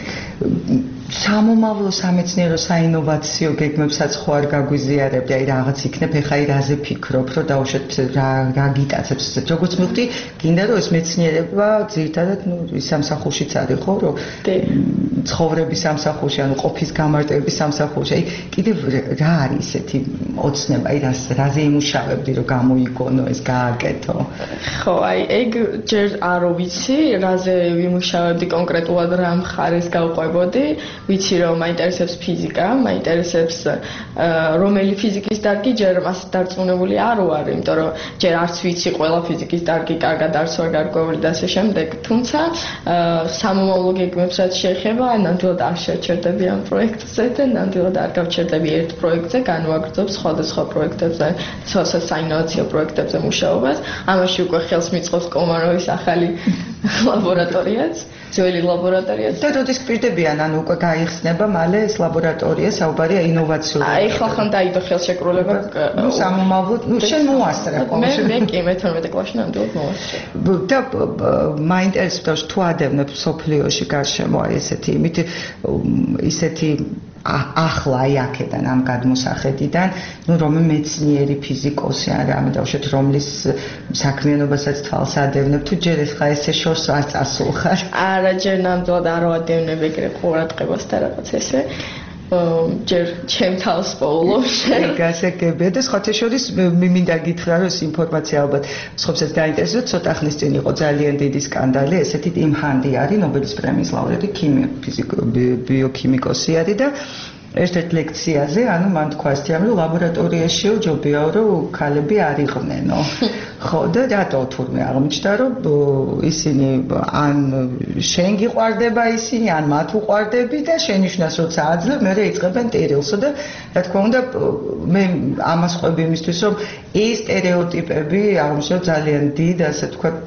სამომავლო სამეცნიერო საინოვაციო გეგმებსაც ხო არ გაგვიზიარებდი, აი რაღაც იქნებ, ეხლა აი რაზე ფიქრობ, რომ დაუშვათ რა გიტაცებს, როგორც მივხვდი, გინდა რომ ეს მეცნიერება ძირითადად ის სამსახურშიც არის, ხო, რომ ცხოვრების სამსახურში, ანუ ყოფის გამარტივების სამსახურში, აი კიდევ რა არის ესეთი ოცნება, აი რაზე იმუშავებდი, რომ გამოიგონო ეს გააკეთო? ხო, აი ეგ ჯერ არ ვიცი, რაზე ვიმუშავებდი კონკრეტულად რა მხარეს გავყვებოდი. ვიცი რომ მაინტერესებს ფიზიკა, მაინტერესებს რომელი ფიზიკის დარგი ჯერ მასე დარწმუნებული არ ვარ, იმიტომ რომ ჯერ არც ვიცი ყველა ფიზიკის დარგი კარგად არც ვარ გარკვეული და ასე შემდეგ, თუმცა სამომავლო გეგმებს რაც შეეხება, ნამდვილად არ შევჩერდები ამ პროექტზე და ნამდვილად არ გავჩერდები ერთ პროექტზე, განვაგრძობ სხვადასხვა პროექტებზე, სხვადასხვა საინოვაციო პროექტებზე მუშაობას. ამაში უკვე ხელს მიწყობს კომაროვის ახალი ლაბორატორიაც. ძველი ლაბორატორიაც. და როდის გვპირდებიან, ანუ უკვე გაიხსნება მალე ეს ლაბორატორია, საუბარია ინოვაციურ. აი, ხალხთან დაიდო ხელშეკრულება. სამომავლოდ, შენ მოასწრე ხოლმე. მე კი მე-12 კლასში ნამდვილად მოასწრე. და მაინტერესებს თუ ადევნებ სოფლიოში გარშემო აი ესეთი იმით ისეთი ახლა აი აქედან ამ გადმოსახედიდან რომელი მეცნიერი ფიზიკოსი არა ამ დავუშვათ რომლის საქმიანობასაც თვალს ადევნებ თუ ჯერ ახლა ესე შორს არ წასულხარ არა ჯერ ნამდვილად არ ვადევნებ ეგრე ყურადღებას და რაღაც ესე ჯერ ჩემ თავს პოულობ გასაგებია და სხვათა შორის მინდა გითხრა რომ ეს ინფორმაცია ალბათ სხვებსაც დაინტერესებს ცოტა ხნის წინ იყო ძალიან დიდი სკანდალი ესეთი იმჰანდი არის ნობელის პრემიის ლაურეატი ბიოქიმიკოსი არის და ერთ-ერთ ლექციაზე ანუ მან თქვა ისე რომ ლაბორატორიაში ჯობია რომ ქალები არ იყვნენო ხო და რატო თურმე აღმოჩნდა რომ ისინი ან შენ გიყვარდება ისინი ან მათ უყვარდები და შენიშვნას როცა აძლევ მე იწყებენ ტირილსო და რა თქმა უნდა მე ამას ყვები იმისთვის რომ ეს სტერეოტიპები აღმოჩნდა ძალიან დიდ ასე ვთქვათ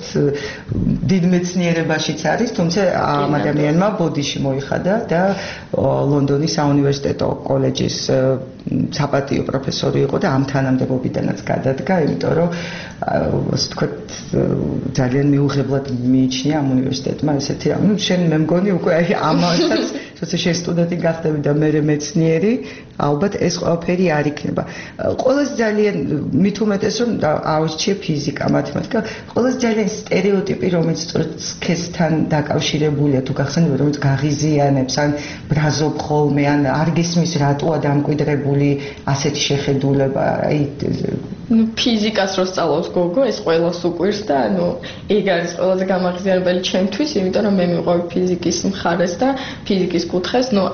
დიდ მეცნიერებაშიც არის თუმცა ამ ადამიანმა ბოდიში მოიხადა და ლონდონის საუნივერსიტეტო კოლეჯის საპატიო პროფესორი იყო და ამ თანამდებობიდანაც გადადგა იმიტომ რომ ასე ვთქვათ ძალიან მიუღებლად მიიჩნია ამ უნივერსიტეტმა ესეთი რამე შენ მე მგონი უკვე აი ამასაც როცა შენ სტუდენტი გახდები და მე მეცნიერი ალბათ ეს ყველაფერი არ იქნება ყველაზე ძალიან მით უმეტეს რომ აუჩიე ფიზიკა მათემატიკა ყველაზე ძალიან სტერეოტიპი რომელიც სქესთან დაკავშირებულია თუ გახსენდება რომელიც გაღიზიანებს ან ბრაზობ ხოლმე ან არ გესმის რატოა დამკვიდრებული ასეთი შეხედულება აი ну ფიზიკას რო სწავლობს გოგო ეს ყველას უკვირს და ну ეგ არის ყველაზე გამაღიზიანებელი ჩემთვის იმიტომ რომ მე მიყვარს ფიზიკის მხარეს და ფიზიკის კუთხეს ну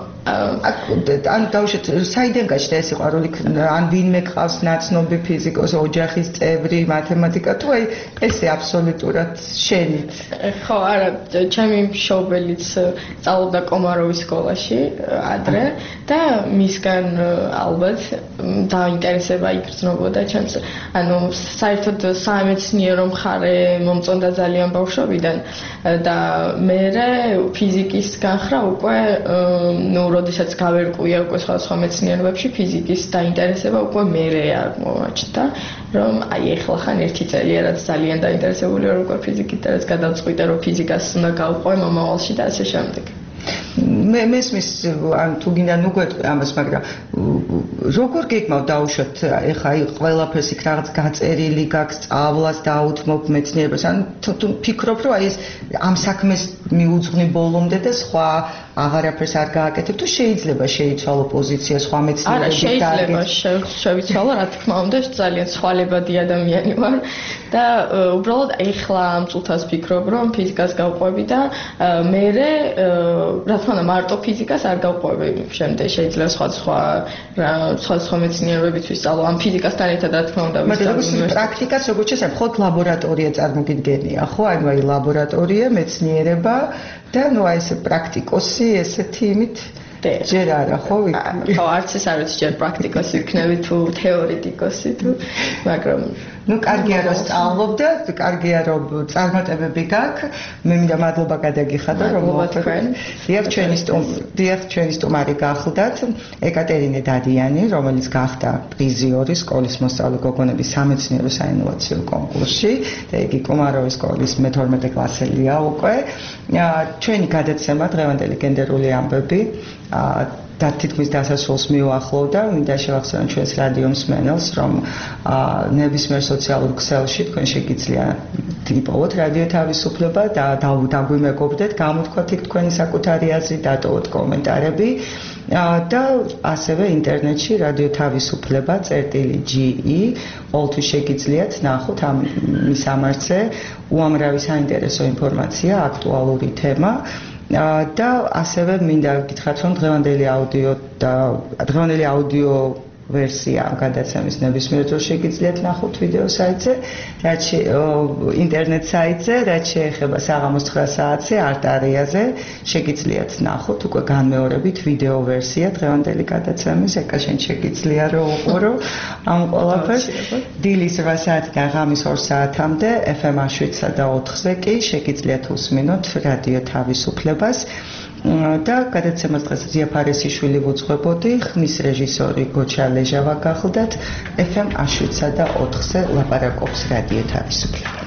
ან დავუშვათ საიდან გაჩნდა ეს სიყვარული ან ვინმე ყავს ნაცნობი ფიზიკოსი ოჯახის წევრი მათემატიკა თუ აი ესე აბსოლუტურად შენით ხო არა ჩემი მშობელიც სწავლობდა კომაროვის სკოლაში ადრე და მისგან ალბათ დაინტერესება იგრძნობოდა ჩემს ანუ საერთოდ სამეცნიერო მხარე მომწონდა ძალიან ბავშვობიდან და მე ფიზიკის განხრა უკვე ну როდესაც გავერკვია უკვე სხვა მეცნიერებებში ფიზიკის დაინტერესება უკვე მერე აღმოაჩნდა რომ აი ეხლა ხან ერთი წელია რაც ძალიან დაინტერესებული ვარ უკვე ფიზიკით და რაც გადავწყვიტე რომ ფიზიკას უნდა გავყვე მომავალში და ასე შემდეგ მე მესმის ან თუ გინდა ნუ გვეტყვი ამას მაგრამ როგორ გეკმავ დაუშვათ ეხა აი ყველაფერს იქ რაღაც გაწერილი გაქვს სწავლას დაუთმობ მეცნიერებას ან თუ ფიქრობ რომ აი ეს ამ საქმეს მიუძღვნი ბოლომდე და სხვა აღარაფერს არ გააკეთებ თუ შეიძლება შეიცვალო პოზიცია სხვა მეცნიერების და შეიძლება შევიცვალო რა თქმა უნდა ძალიან ცვალებადი ადამიანი ვარ და უბრალოდ ეხლა ამ წუთას ფიქრობ რომ ფიზიკას გავყვები და მე რა თქმა უნდა მარტო ფიზიკას არ გავყვები შემდეგ შეიძლება სხვა მეცნიერებებით ვისწავლო ამ ფიზიკასთან ერთად რა თქმა უნდა ვისწავლო პრაქტიკას როგორც შესაძლოა ხოთ ლაბორატორია წარმოგიდგენია ხო ანუ აი ლაბორატორია მეცნიერება და ნუ აი ეს პრაქტიკოსი ესეთი იმით ჯერ არა ხო ხო არც ეს არის ჯერ პრაქტიკოსი ვიქნები თუ თეორეტიკოსი თუ მაგრამ ну კარგია რომ სწავლობ და კარგია რომ წარმატებები გაქვს მე მინდა მადლობა გადაგიხადა რომ დიახ ჩვენი სტუმარი გახლდათ ეკატერინე დადიანი რომელიც გახდა პრიზიორი სკოლის მოსწავლე გოგონების სამეცნიერო საინოვაციო კონკურსში და იგი კომაროვის სკოლის მე-12 კლასელია უკვე ჩვენი გადაცემა დღევანდელი გენდერული ამბები და თითქმის დასასრულს მიუახლოვდა, მინდა შევახსენო ჩვენს რადიო მსმენელს, რომ ნებისმიერ სოციალურ ქსელში თქვენ შეგიძლიათ იპოვოთ რადიო თავისუფლება და დაგვიმეგობრდეთ, გამოთქვათ იქ თქვენი საკუთარი აზრი, დატოვოთ კომენტარები და ასევე ინტერნეტში რადიო თავისუფლება წერტილი.ge ყოველთვის შეგიძლიათ ნახოთ ამ მისამართზე უამრავი საინტერესო ინფორმაცია, აქტუალური თემა და ასევე მინდა გითხრათ რომ დღევანდელი აუდიო ვერსია გადაცემის ნებისმიერ დროს შეგიძლიათ ნახოთ ვიდეო საიტზე, რაც ინტერნეტ საიტზე, რაც შეეხება საღამოს 9 საათზე არტარიაზე, შეგიძლიათ ნახოთ უკვე განმეორებით ვიდეო ვერსია დღევანდელი გადაცემის, ეკა შენ შეგიძლია რომ უყურო ამ ყველაფერს. დილის 8 საათიდან ღამის 2 საათამდე FM 7-სა და 4-ზე კი შეგიძლიათ უსმინოთ რადიო თავისუფლებას. და გადაცემას დღეს ზია ფარესიშვილი ვუძღვებოდი, ხმის რეჟისორი გოჩა ლეჟავა გახლდათ FM 7-სა და 4-ზე ლაპარაკობს რადიო თავისუფლება.